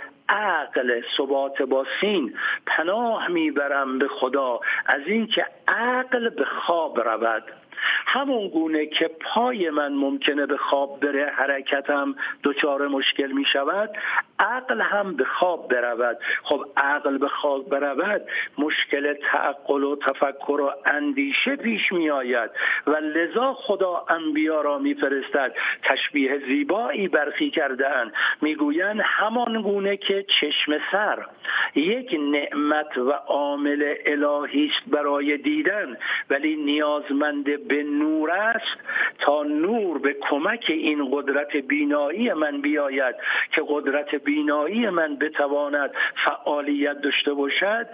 عقل، ثبات با سین، پناه میبرم به خدا از این که عقل به خواب رود. همون گونه که پای من ممکنه به خواب بره، حرکتم دچار مشکل می شود، عقل هم به خواب برود. خب عقل به خواب برود مشکل تعقل و تفکر و اندیشه پیش می آید و لذا خدا انبیا را می فرستد. تشبیه زیبایی برخی کردن، می گویند همان گونه که چشم سر یک نعمت و عامل الهی است برای دیدن، ولی نیازمند به نور است تا نور به کمک این قدرت بینایی من بیاید که قدرت بینایی من بتواند فعالیت داشته باشد.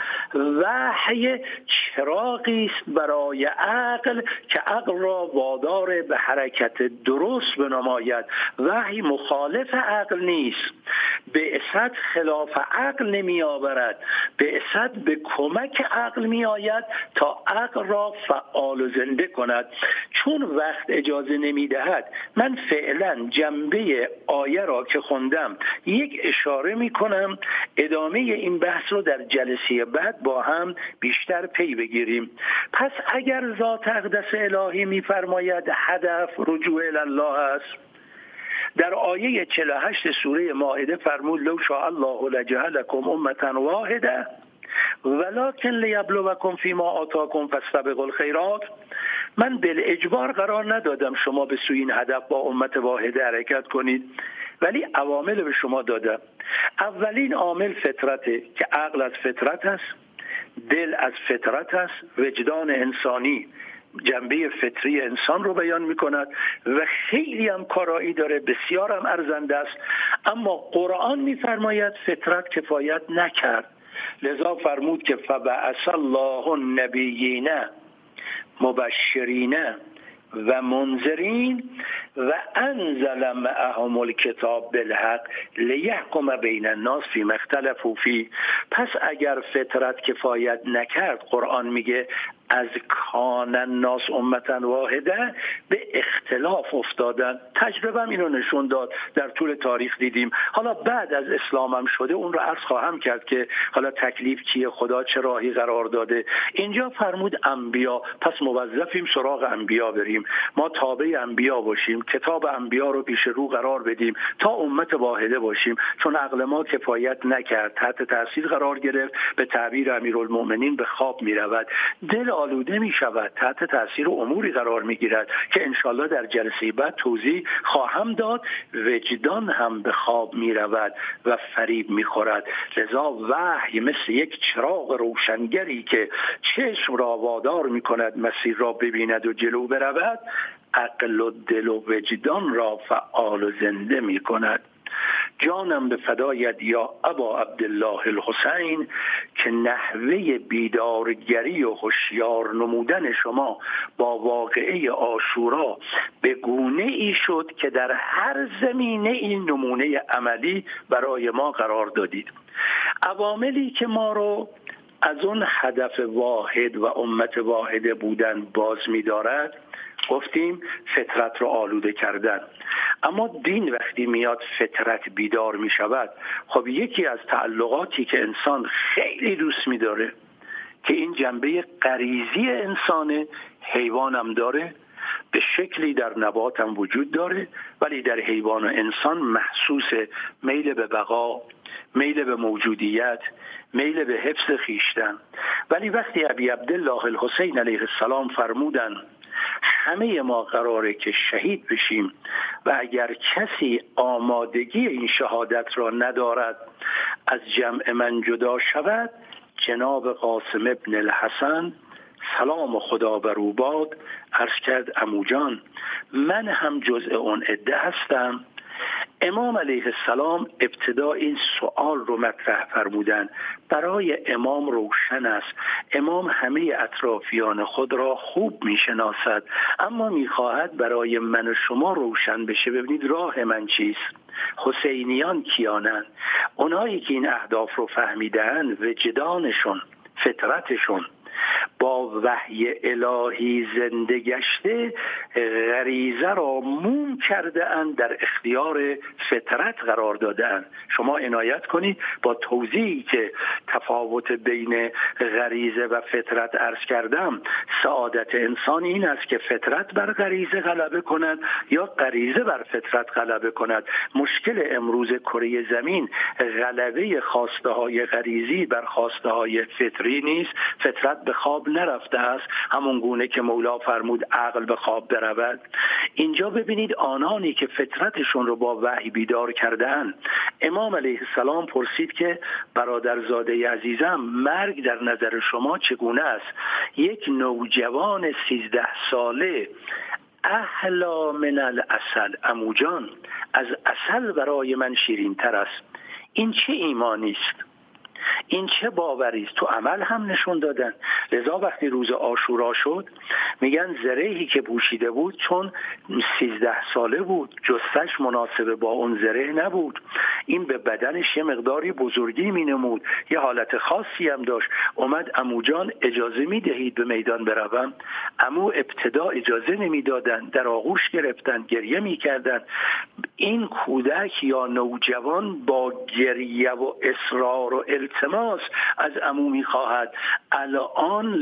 وحی چراغی است برای عقل که عقل را وادار به حرکت درست بنماید. وحی مخالف عقل نیست، بعثت خلاف عقل نمی آورد، بعثت به کمک عقل می آید تا عقل را فعال و زنده کند. چون وقت اجازه نمیدهد من فعلا جنبه آیه را که خوندم یک اشاره میکنم، ادامه این بحث رو در جلسه بعد با هم بیشتر پی بگیریم. پس اگر ذات اقدس الهی میفرماید هدف رجوع الله است، در آیه 48 سوره مائده فرمود لو شاء الله لجعلکم امة واحده ولکن لیبلوکم فیما آتاکم فاستبقوا الخیرات. من بالاجبار قرار ندادم شما به سوی این هدف با امت واحده حرکت کنید، ولی عوامل به شما دادم. اولین عامل فطرته که عقل از فطرت است، دل از فطرت است، وجدان انسانی جنبه فطری انسان رو بیان می‌کند و خیلی هم کارایی داره، بسیار هم ارزنده است. اما قرآن می‌فرماید فطرت کفایت نکرد، لذا فرمود که فبعث الله النبیین مبشرین و منذرین و انزل معهم الکتاب بالحق لیحکم بین الناس فیما اختلفوا فیه. پس اگر فطرت کفایت نکرد، قرآن میگه از کان الناس امتا واحده به اختلاف افتادن. تجربه هم اینو نشون داد، در طول تاریخ دیدیم. حالا بعد از اسلام هم شده، اون رو عرض خواهم کرد که حالا تکلیف چیه، خدا چه راهی قرار داده. اینجا فرمود انبیا، پس موظفیم سراغ انبیا بریم، ما تابع انبیا باشیم، کتاب انبیا رو پیش رو قرار بدیم تا امت واحده باشیم. چون عقل ما کفایت نکرد، تحت تاثیر قرار گرفت، به تعبیر امیرالمؤمنین به خواب میرود، دل آلوده می شود، تحت تاثیر اموری قرار می گیرد که انشالله در جلسه بعد توضیح خواهم داد. وجدان هم به خواب می رود و فریب می خورد. لذا وحی مثل یک چراغ روشنگری که چشم را وادار می کند مسیر را ببیند و جلو برود، عقل و دل و وجدان را فعال و زنده می کند. جانم به فدایت یا ابا عبدالله الحسین که نحوه بیدارگری و هوشیار نمودن شما با واقعه عاشورا به گونه ای شد که در هر زمینه این نمونه عملی برای ما قرار دادید. عواملی که ما رو از اون هدف واحد و امت واحده بودن باز می دارد، گفتیم فطرت رو آلوده کردن. اما دین وقتی میاد فطرت بیدار می شود، خب یکی از تعلقاتی که انسان خیلی دوست می داره که این جنبه غریزی انسانه، حیوان هم داره، به شکلی در نبات هم وجود داره، ولی در حیوان و انسان محسوس میل به بقا، میل به موجودیت، میل به حفظ خیشتن. ولی وقتی ابی عبدالله الحسین علیه السلام فرمودن همه ما قراره که شهید بشیم و اگر کسی آمادگی این شهادت را ندارد از جمع من جدا شود، جناب قاسم ابن الحسن سلام خدا بر او باد عرض کرد عمو جان من هم جزء اون عده هستم. امام علیه السلام ابتدا این سوال رو مطرح فرمودن. برای امام روشن است، امام همه اطرافیان خود را خوب میشناسد، اما میخواهد برای من و شما روشن بشه. ببینید راه من چیست؟ حسینیان کیانند؟ اونایی که این اهداف رو فهمیدن، وجدانشون، فطرتشون با وحی الهی زنده گشته، غریزه را موم کرده اند، در اختیار فطرت قرار داده اند. شما عنایت کنید با توضیحی که تفاوت بین غریزه و فطرت عرض کردم. سعادت انسان این است که فطرت بر غریزه غلبه کند یا غریزه بر فطرت غلبه کند. مشکل امروز کره زمین غلبه خواسته های غریزی بر خواسته های فطری نیست. فطرت به خواب نرفته است، همون گونه که مولا فرمود عقل به خواب برود. اینجا ببینید آنانی که فطرتشون رو با وحی بیدار کردن، امام علیه السلام پرسید که برادرزاده عزیزم مرگ در نظر شما چگونه است؟ یک نوجوان 13 ساله احلا من العسل، عمو جان از عسل برای من شیرین تر است. این چه ایمانی است؟ این چه باوری است؟ تو عمل هم نشون دادن. لذا وقتی روز عاشورا شد میگن زرهی که پوشیده بود چون 13 ساله بود، جثه‌اش مناسب با اون زره نبود، این به بدنش یه مقداری بزرگی مینمود، یه حالت خاصی هم داشت. اومد عمو جان اجازه میدهید به میدان بروم؟ عمو ابتدا اجازه نمیدادن، در آغوش گرفتن، گریه میکردن. این کودک یا نوجوان با گریه و اصرار و التماس از عمو میخواهد. الان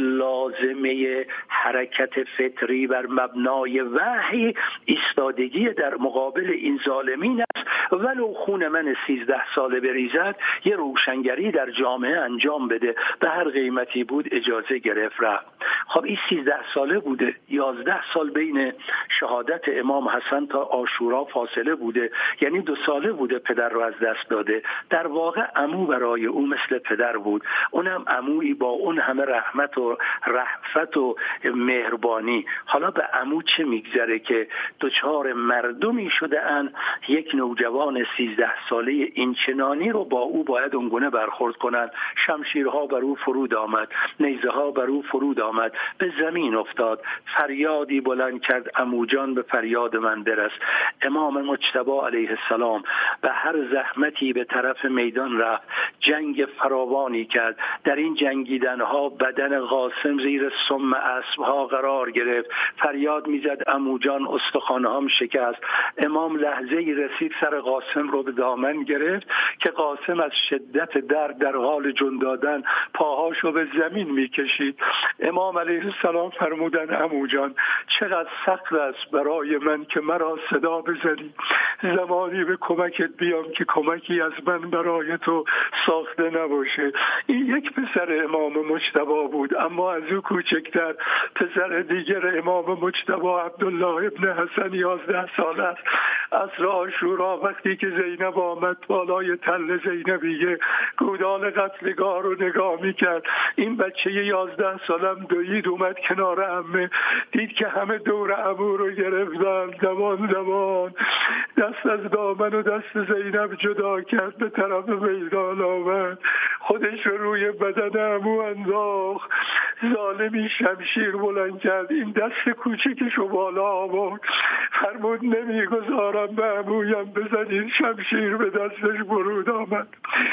لازمه حرکت فطری بر مبنای وحی ایستادگی در مقابل این ظالمین است. ولو خون من 13 ساله بریزد، یه روشنگری در جامعه انجام بده. به هر قیمتی بود اجازه گرفت رفت. خب این 13 ساله بوده، 11 سال بین شهادت امام حسن تا عاشورا فاصله بوده، یعنی 2 ساله بوده پدر رو از دست داده. در واقع عمو برای او مثل پدر بود، اونم عمویی با اون همه رحمت و رأفت و مهربانی. حالا به عمو چه میگذره که دچار مردمی شده ان یک نوجوان 13 ساله این چنانی رو با او باید اونگونه برخورد کنن. شمشیرها بر او فرود آمد، نیزه ها بر او فرود آمد، به زمین افتاد، فریادی بلند کرد عمو جان به فریاد من برس. امام مجتبی علیه السلام به هر زحمتی به طرف میدان رفت، جنگ فراوانی کرد. در این جنگیدنها بدن قاسم زیر سم اسبها قرار گرفت، فریاد میزد عمو جان استخوانهام شکست. امام لحظه‌ای رسید سر قاسم رو به دامن گرفت که قاسم از شدت درد در حال جون دادن پاهاشو به زمین میکشید. امام علیه السلام فرمودن عمو جان چقدر سخت است برای من که مرا صدا بزنی، زمانی به کمکت بیام که کمکی از من برای تو ساخته نباشه. این یک پسر امام مجتبی بود، اما از او کوچکتر پسر دیگر امام مجتبی عبدالله ابن حسن 11 ساله است. عصر عاشورا وقتی که زینب آمد بالای تل زینبیه گودال قتلگاه رو نگاه میکرد، این بچه 11 سالم دوید اومد کنار عمه، دید که همه دور عمو رو گرفتن، دوان دوان دست از دامن و دست زینب جدا کرد، به طرف میدان آمد، خودش رو روی بدن عمو انداخت. ظالمی شمشیر بلند کرد، این دست کوچکش رو بالا آورد، فرمود نمیگذارم به عمویم بزنید. شمشیر به دستش برود آمد،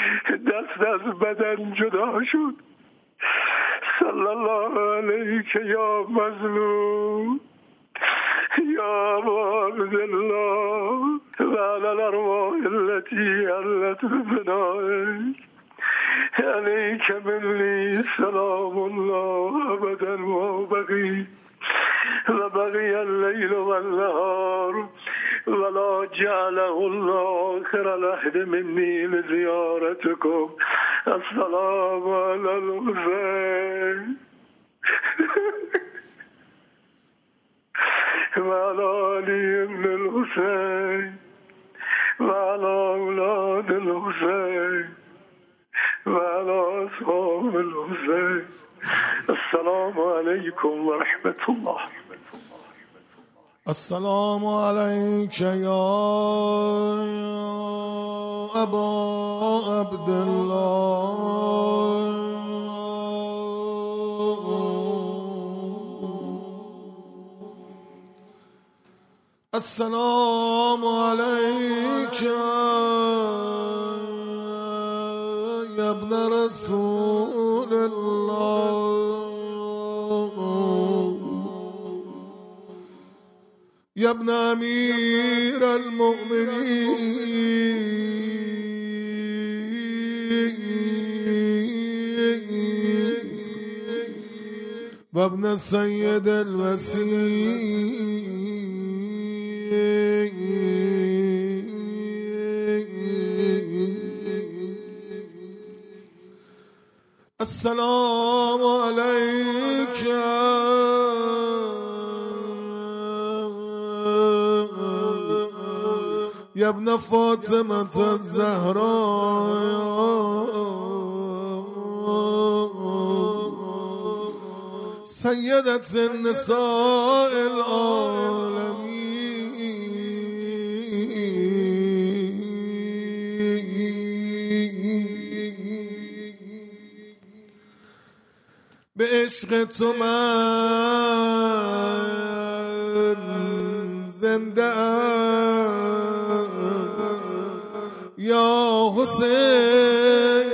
دست از بدن جدا شد. صلی الله علیک یا مظلوم یا عبدالله و علی الارواح التي علت بفنائک علیک منی سلام الله ابدا و بقی و بقی اللیل و النهار ولا جعله الله آخر العهد منی لزیارتکم. السلام علی الحسین و علی علی ابن الحسین و علی اولاد الحسین و علی اصحاب الحسین. السلام علیکم و رحمت الله. السلام علیک یا ابا عبدالله السلام علیک یا ابن رسول الله یا ابن امیر المؤمنین و ابن سید الوسیع. السلام علیک یا ابن فاطمة الزهراء سیدت النساء العالمین. به عشق تو من زنده ام یا حسین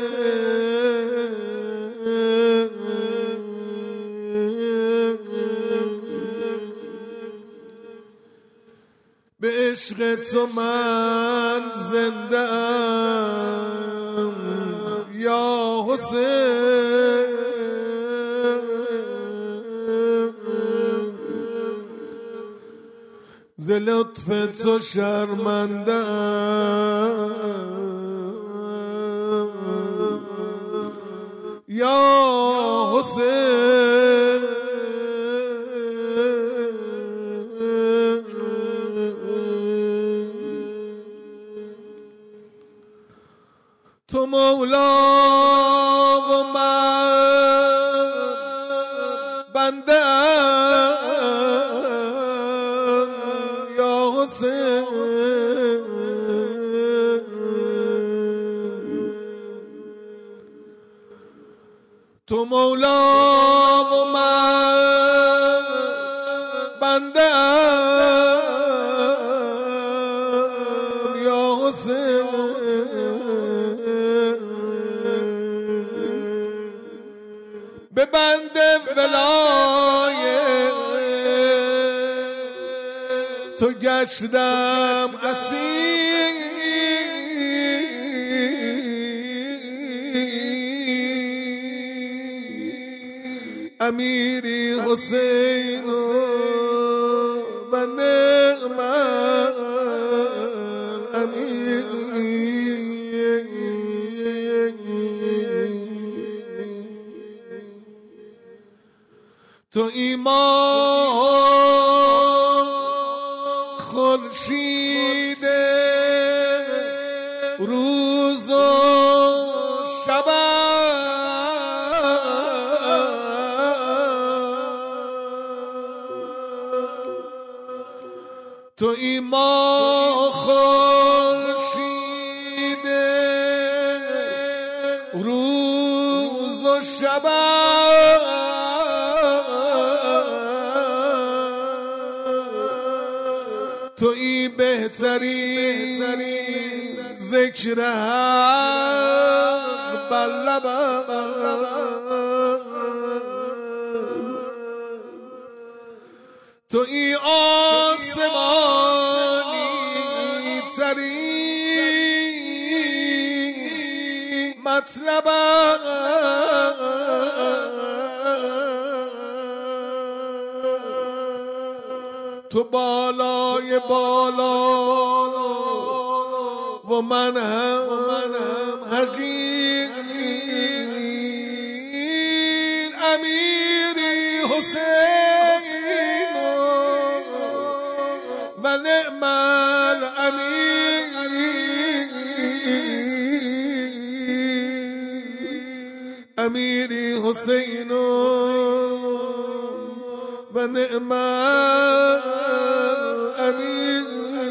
به عشق تو من زنده ام یا حسین ز لطف تو شرمنده یا حسین تو مولا و من بنده یا حسین تو مولا و من بنده یا حسین به بند ولایت تو گشتم اسیر امیری حسین و نعم تو ایمان خورشید روز و شب تو ایمان خورشید روز و شب تویی بهترین ذکر حق بر لبم تویی آسمانی ترین مطلبم تو بالای بالا و من هم حقیر امیری حسین و نعم الامیر امیری حسین و نعم الامیر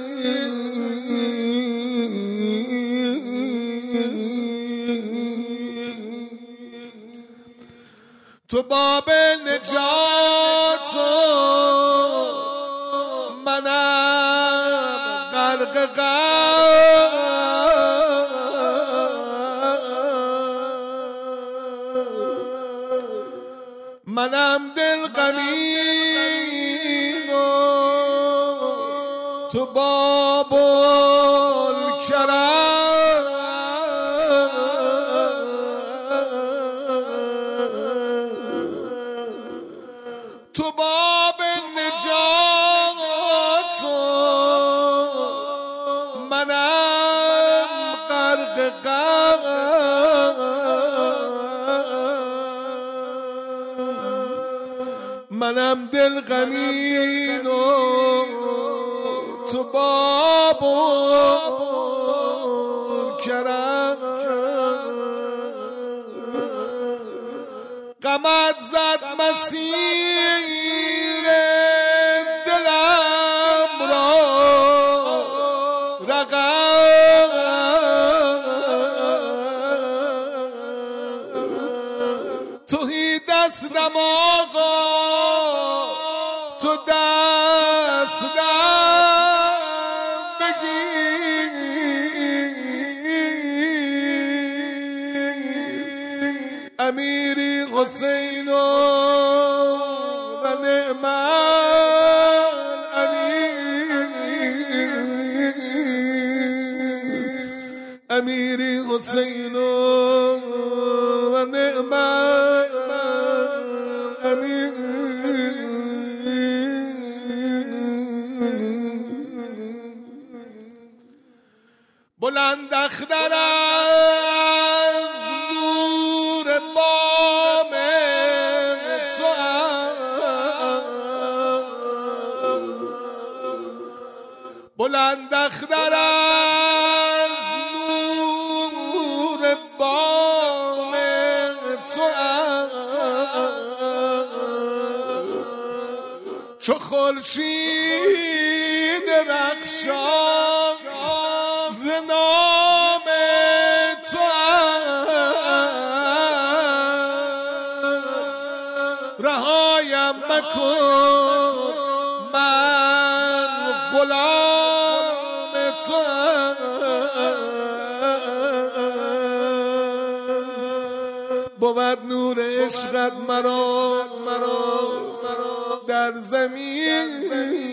تو باب نجات منم غرق غم منم دل غمین و تو باب الکرم تو باب نجات منم غرق غم منم دل غمین و تو باب الکرم غمت زد مسیر دلم را رقم توهی دستم آقا تو دستم بگیر امیری حسین و نعم امیری حسین و نعم امیر بلند اختر از نور بام تو بلند اختر از نور بام تو چو خورشید رخشان ز نام تو رهایم مکن من غلام تو بود نور عشقت مرا در زمین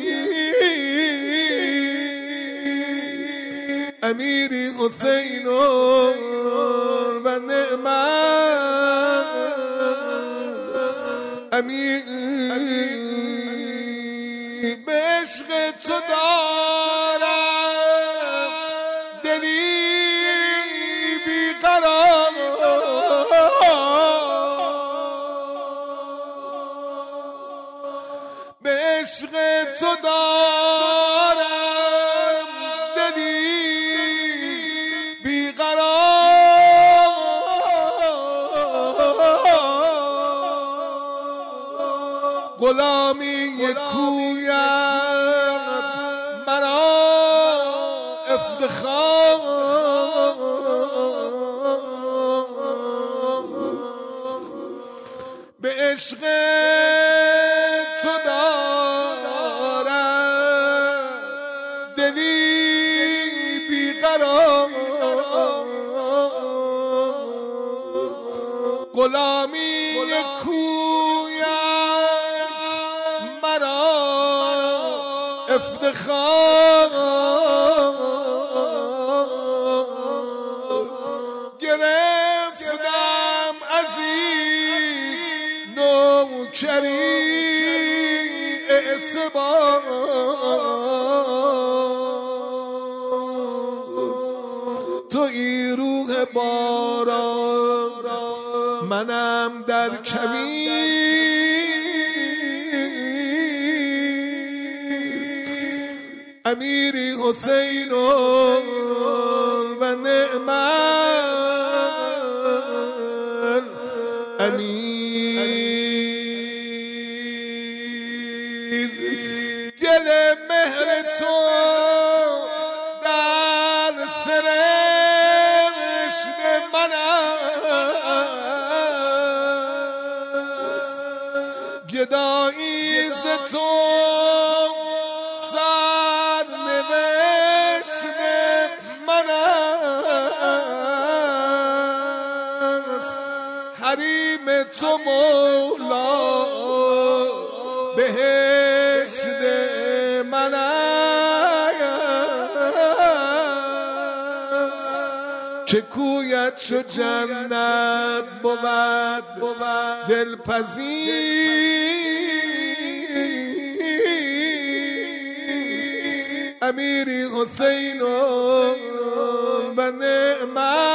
امیری حسین و نعم امیر به عشق تو دارم دلی بیقرار به عشق تو دارم دلی بیقرار غلامی کویت مرا افتخار به عشق تو دارم دلی بیقرار غلامی کویت مرا افتخار گرفتم از این نوکری اعتبار تویی روح باران منم در کویر امیری حسین و نعم امیر گل مهر تو در سرشت من است گدایی ز تو سرنوشت من است حریم تو مولا بهشت من است که کویت شو جنت بود دلپذیر امیری حسین و نعم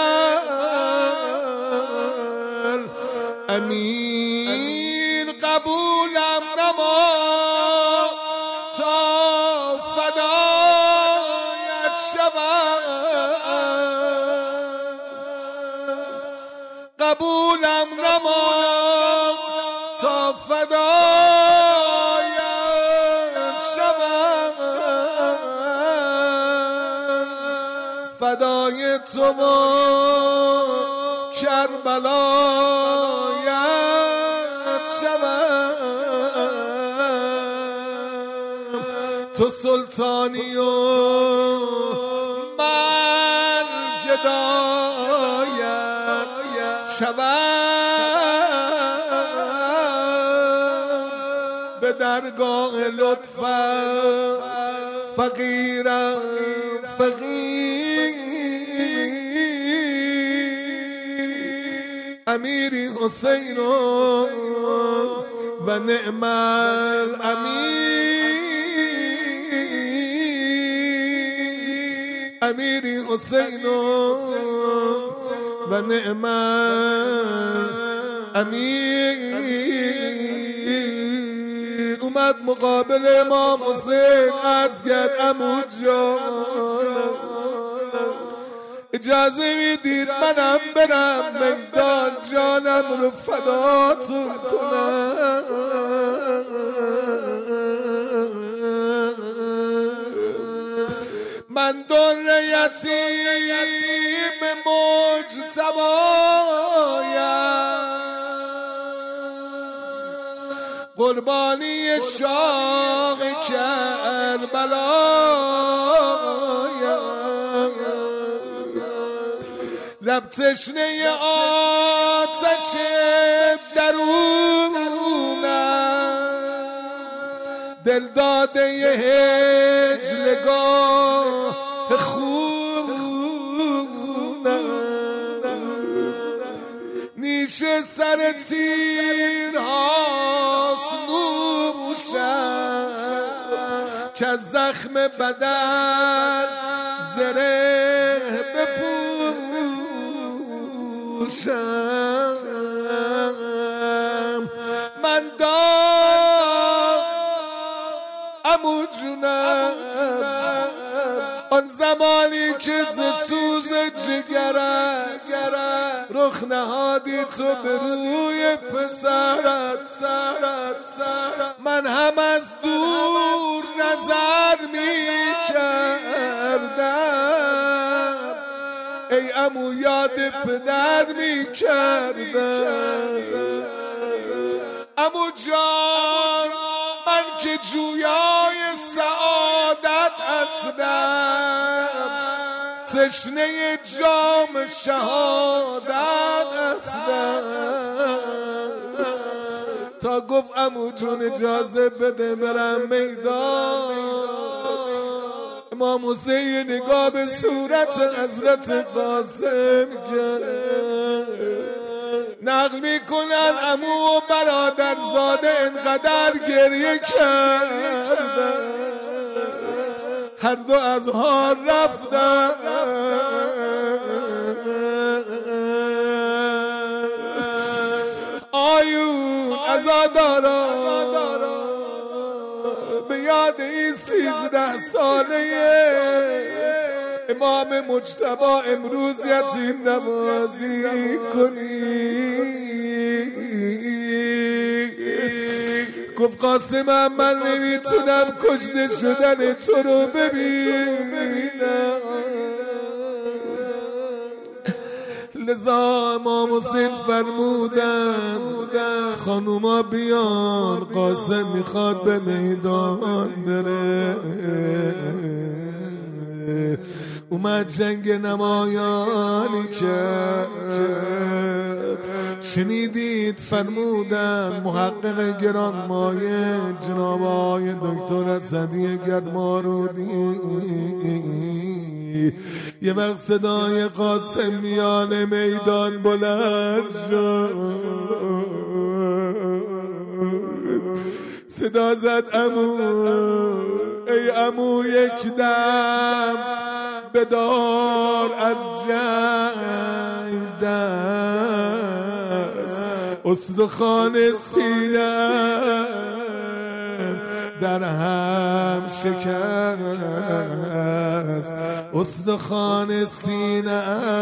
امیر قبولم نما تا فدایت شوم قبولم نما تا فدایت شوم فدای تو و کربلایت شوم تو سلطانی و من گدایت به درگاه لطفم فقیرم فقیر امیری حسین و نعم الامیر امیری حسین و نعم الامیر اومد مقابل امام حسین عرض کرد عمو جان اجازه میدید منم برم میدان جانم رو فداتون کنم من در یتیم مجتبایم قربانی شاه کربلایم لب تشنه آتش درونم دل داده هجلگاه خونم نیش سر تیرهاست نوشم که از زخم بدن زره بپوشم من عمو جونم آن زمانی که ز سوز جگرت رخ نهادی تو به روی پسرت من هم از دور نظر می کردم ای عمو یاد پدر می کردم عمو جان من که جویای سعادت هستم تشنه جام شهادت هستم تا گفت عمو جون اجازه بده برم میدان امام حسین نگاه به صورت حضرت قاسم کرد نقل میکنن عمو و برادرزاده انقدر گریه کردن هر دو از حال رفتن آیون عزادارا به یاد این 13 ساله امام مجتبی امروز یتیم نوازی کنی گفت قاسمم من نمیتونم کشته شدن تو رو ببینم لذا امام حسین فرمودن خانوما بیان قاسم میخواد به میدان بره اومد جنگ نمایانی کرد شنیدید فرمودن محقق گرانمایه جناب آقای دکتر اسدی گرمارودی یه وقت صدای قاسم میان میدان بلند شد صدا زد عمو ای عمو یک دم بدار از جنگ دست استخوان سینه در هم شکست استخوان سینه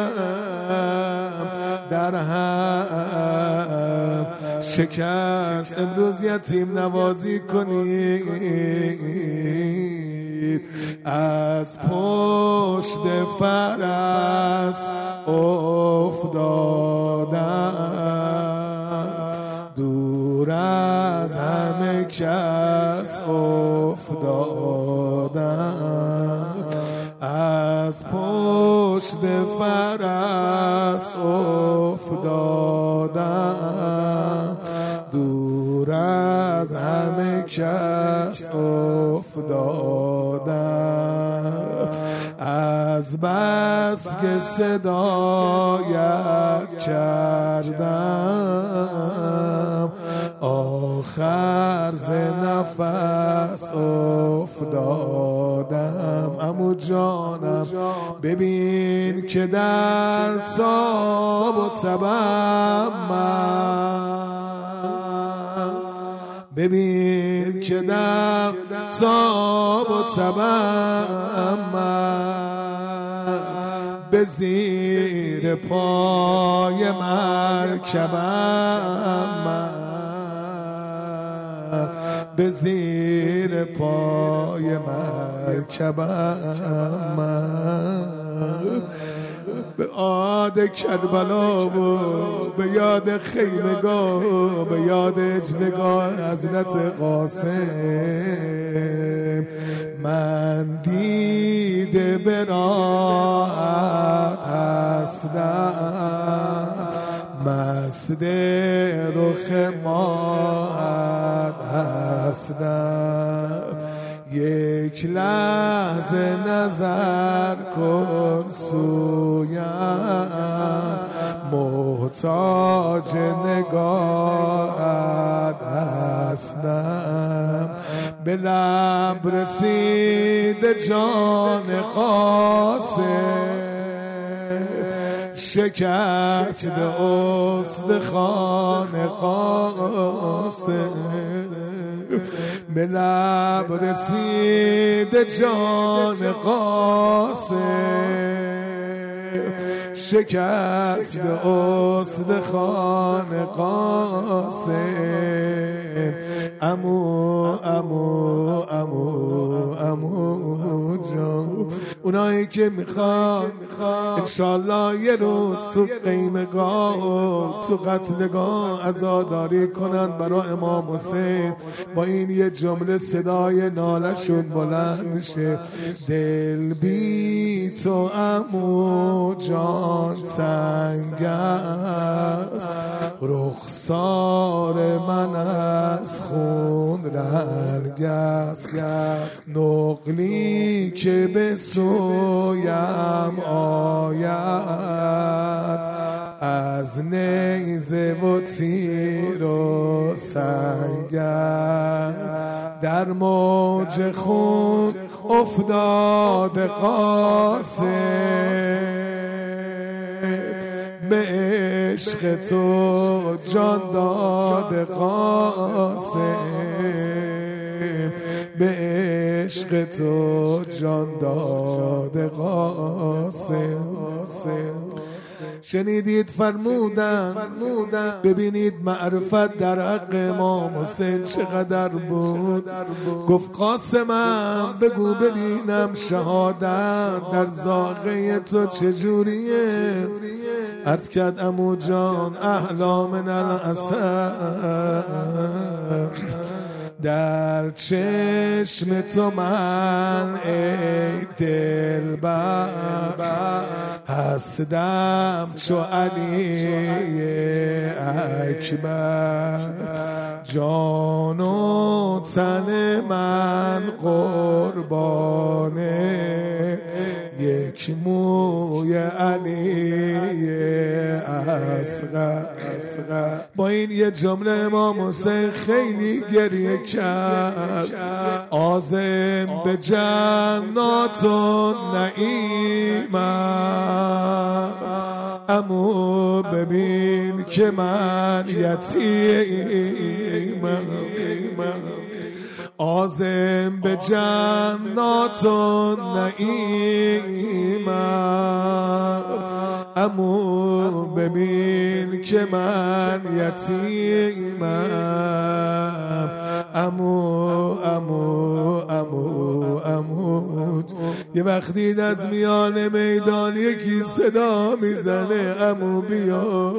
در هم شکست امروز یتیم نوازی کنید از پشت فرس افتادم دور از همه کس افتادم از پشت فرس افتادم افتادم، از بس که صدایت کردم آخر ز نفس افتادم. عمو جانم ببین که در تاب و تبم من، ببین که در تاب و تبم من، به زیر پای مرکبم من، به زیر پای مرکبم من، به یاد کربلا و به یاد خیمگاه و به یاد اجلگاه حضرت قاسم من دیده به راحت هستم، مست رخ ماهت هستم. یک لحظه نظر کن سویم، محتاج نگاهت هستم. به لب رسید جان قاسم، شکست استخوان قاسم. به لب رسید جان قاسم، شکست استخوان قاسم. عمو جان، اونایی که میخوان انشالله یه روز تو قیمگاه و تو قتلگاه عزاداری کنن برای امام حسین، با این یه جمله صدای ناله شد بلند شه: دل بی تو عمو جان تنگ است، رخسار من از خون رنگ است. نقلی که به سویم آید، از نیزه و تیر و سنگ است. در موج خون افتاد قاسم، به عشق تو جان داد قاسم، به عشق تو جان داد قاسم. شنیدید فرمودن ببینید معرفت در حق امام حسین چقدر بود. گفت قاسمم بگو ببینم شهادت در زاغه تو چجوریه؟ عرض کرد عمو جان احلا من الاسد، در چشم تو من ای دلبر هستم چو علی اکبر. جان و تن من قربانه یک موی علی اصغر. با این یه جمله امام حسین خیلی گریه کرد. عازم به جنات و نعیمم، عمو ببین که من یتیمم. عازم به جنات و نعیمم، عمو ببین که من یتیمم. عمو یه وقتی از میان میدان یکی صدا میزنه: عمو بیا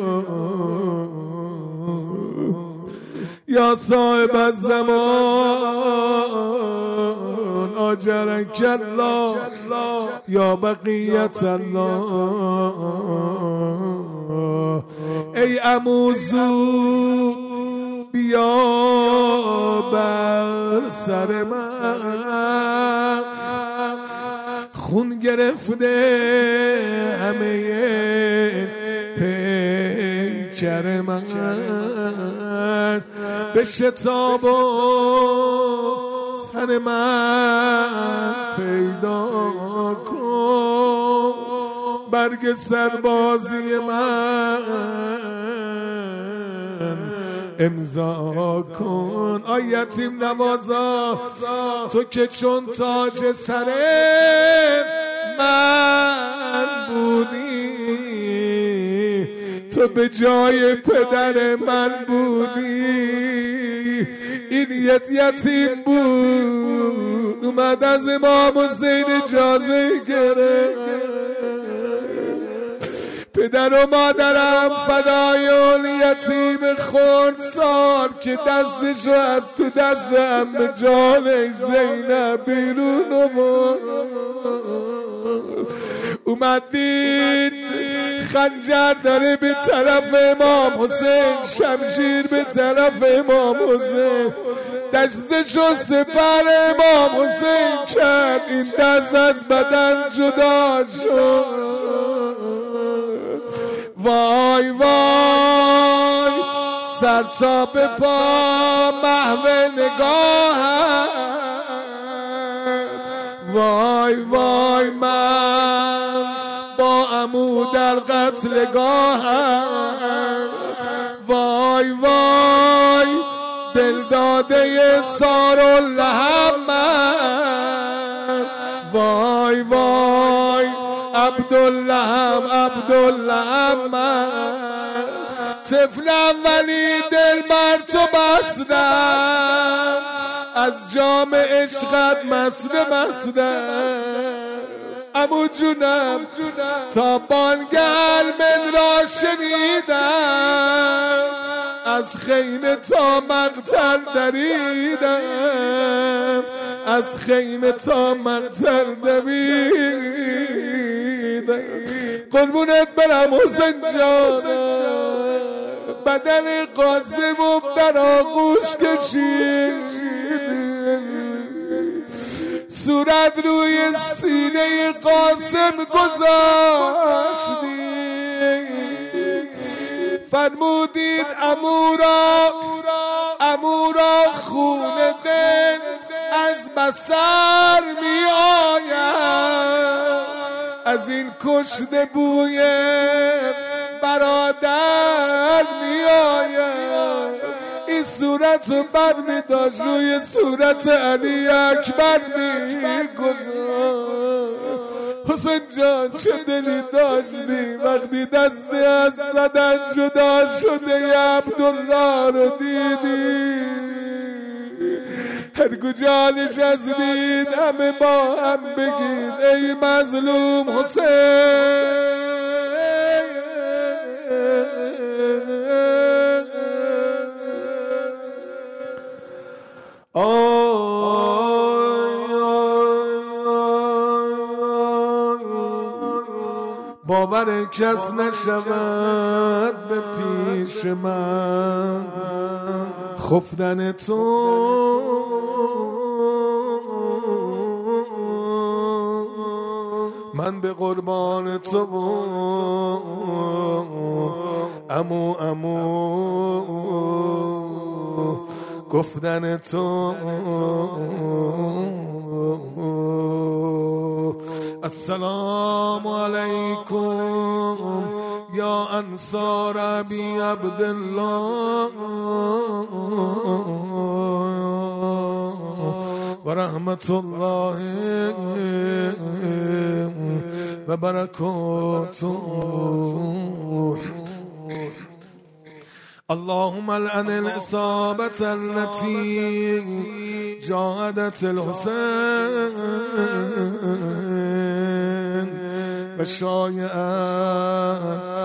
یا صاحب الزمان آجرک الله یا بقیت الله. ای عمو زود بیا بر سر من، خون گرفته همه پیکر من، به شتاب و تن من پیدا کن، برگ سربازی من امضا کن. آی یتیم نوازا تو که چون تاج سر من بودی، تو به جای پدر من بودی. این یتیم بود اومد از امام حسین اجازه گرفت، پدر و مادرم فدای اون یتیم خردسال که دستشو از تو دست عمه جانش زینب بیرون آورد. اومد دید خنجر داره به طرف امام حسین، شمشیر به طرف امام حسین، دستشو سپر امام حسین کرد، این دست از بدن جدا شد. وای وای سر تا به پا محو نگاهم، وای وای من با عمو در قتلگاهم، وای وای دل داده ساراللهم من، وای وای عبداللهم من، طفلم ولی دل بر تو بستم، از جام عشقت مستم. عمو جونم تا بانگل من را شنیدم، از خیمه تا مقتل دریدم، از خیمه تا مقتل دویدم. قربونت برم حسین جانم، بدن قاسم و در آغوش کشید، صورت روی سینه قاسم گذاشتی، فرمودید عمو را خون دل از بصر می آید، از این کشته بوی برادر می آید. این صورت رو بر می داشت روی صورت علی اکبر می گذاشت. حسین جان چه دلی داشتی وقتی دستی از بدن جدا شده ی عبدالله رو دیدی، هر کجا نشستید همه با هم بگید ای مظلوم حسین. باور کس نشود به پیش من خفتن تو، من به قربان تو عمو گفتن تو. السلام علیکم یا انصار ابی عبدالله و رحمت الله و برکاته. اللهم العن الإصابة التي جاهدت الحسين وشايعا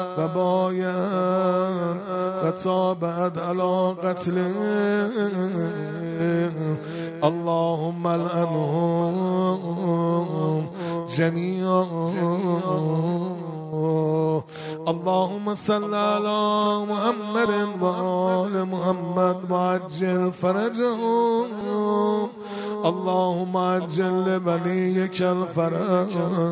وبايعا وتابعت على قتله. اللهم العنهم جميعا. اللهم صل على محمد وآل محمد عجل فرجهم اللهم عجل وليك الفرج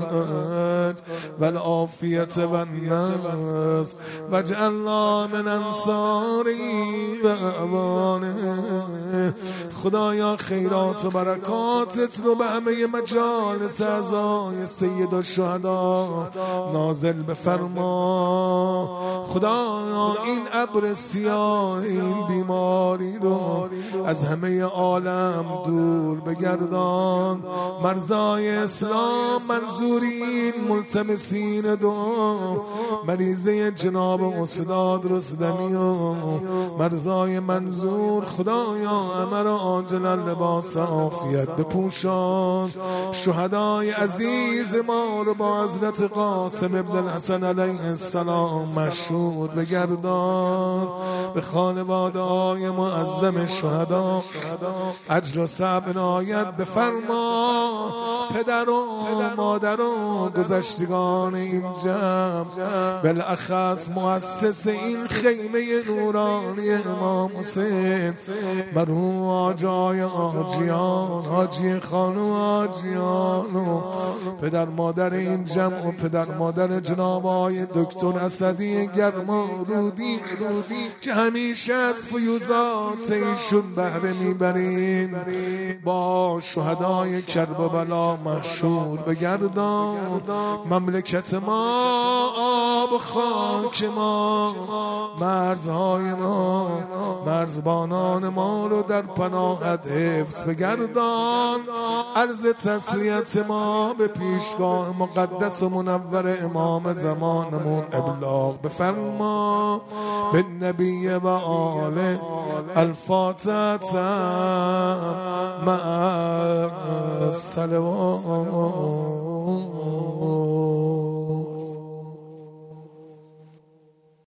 والعافية والنصر واجعلنا من انصاری و اعوانه. خدایا خیرات و برکاتت رو به همه مجالس اعضای سید الشهدا نازل بفرما. خدایا این ابر سیاه این بیماری رو از همه عالم دور بگردان. مرزای اسلام منظورین ملتمسین دعا مریضه جناب استاد رستمی و مرزای منظور خدایا امر عاجلا لباس عافیت بپوشان. شهدای عزیز ما رو با حضرت قاسم ابن الحسن علیه السلام مشهود بگردان. به خانواده های معظم شهدا اجر و صبر عنایت بفرما. پدر و مادر و گذشتگان این جمع بالاخص مؤسس این خیمه نورانی امام حسین مرحوم آجای آجیان حاجی خانو آجیان و پدر مادر این جمع و پدر مادر جناب آقای دکتر اسدی گرمارودی که همیشه از فیوزات ایشون بهره میبریم با شهدای کرب و بلا مشهور بگردان. مملکت ما آب خاک ما مرزهای ما مرزبانان ما رو در پناهت حفظ بگردان. عرض تسلیت ما به پیشگاه مقدس و منور امام زمانمون ابلاغ بفرما. به نبی و آله الفاتحه مع الصلوات.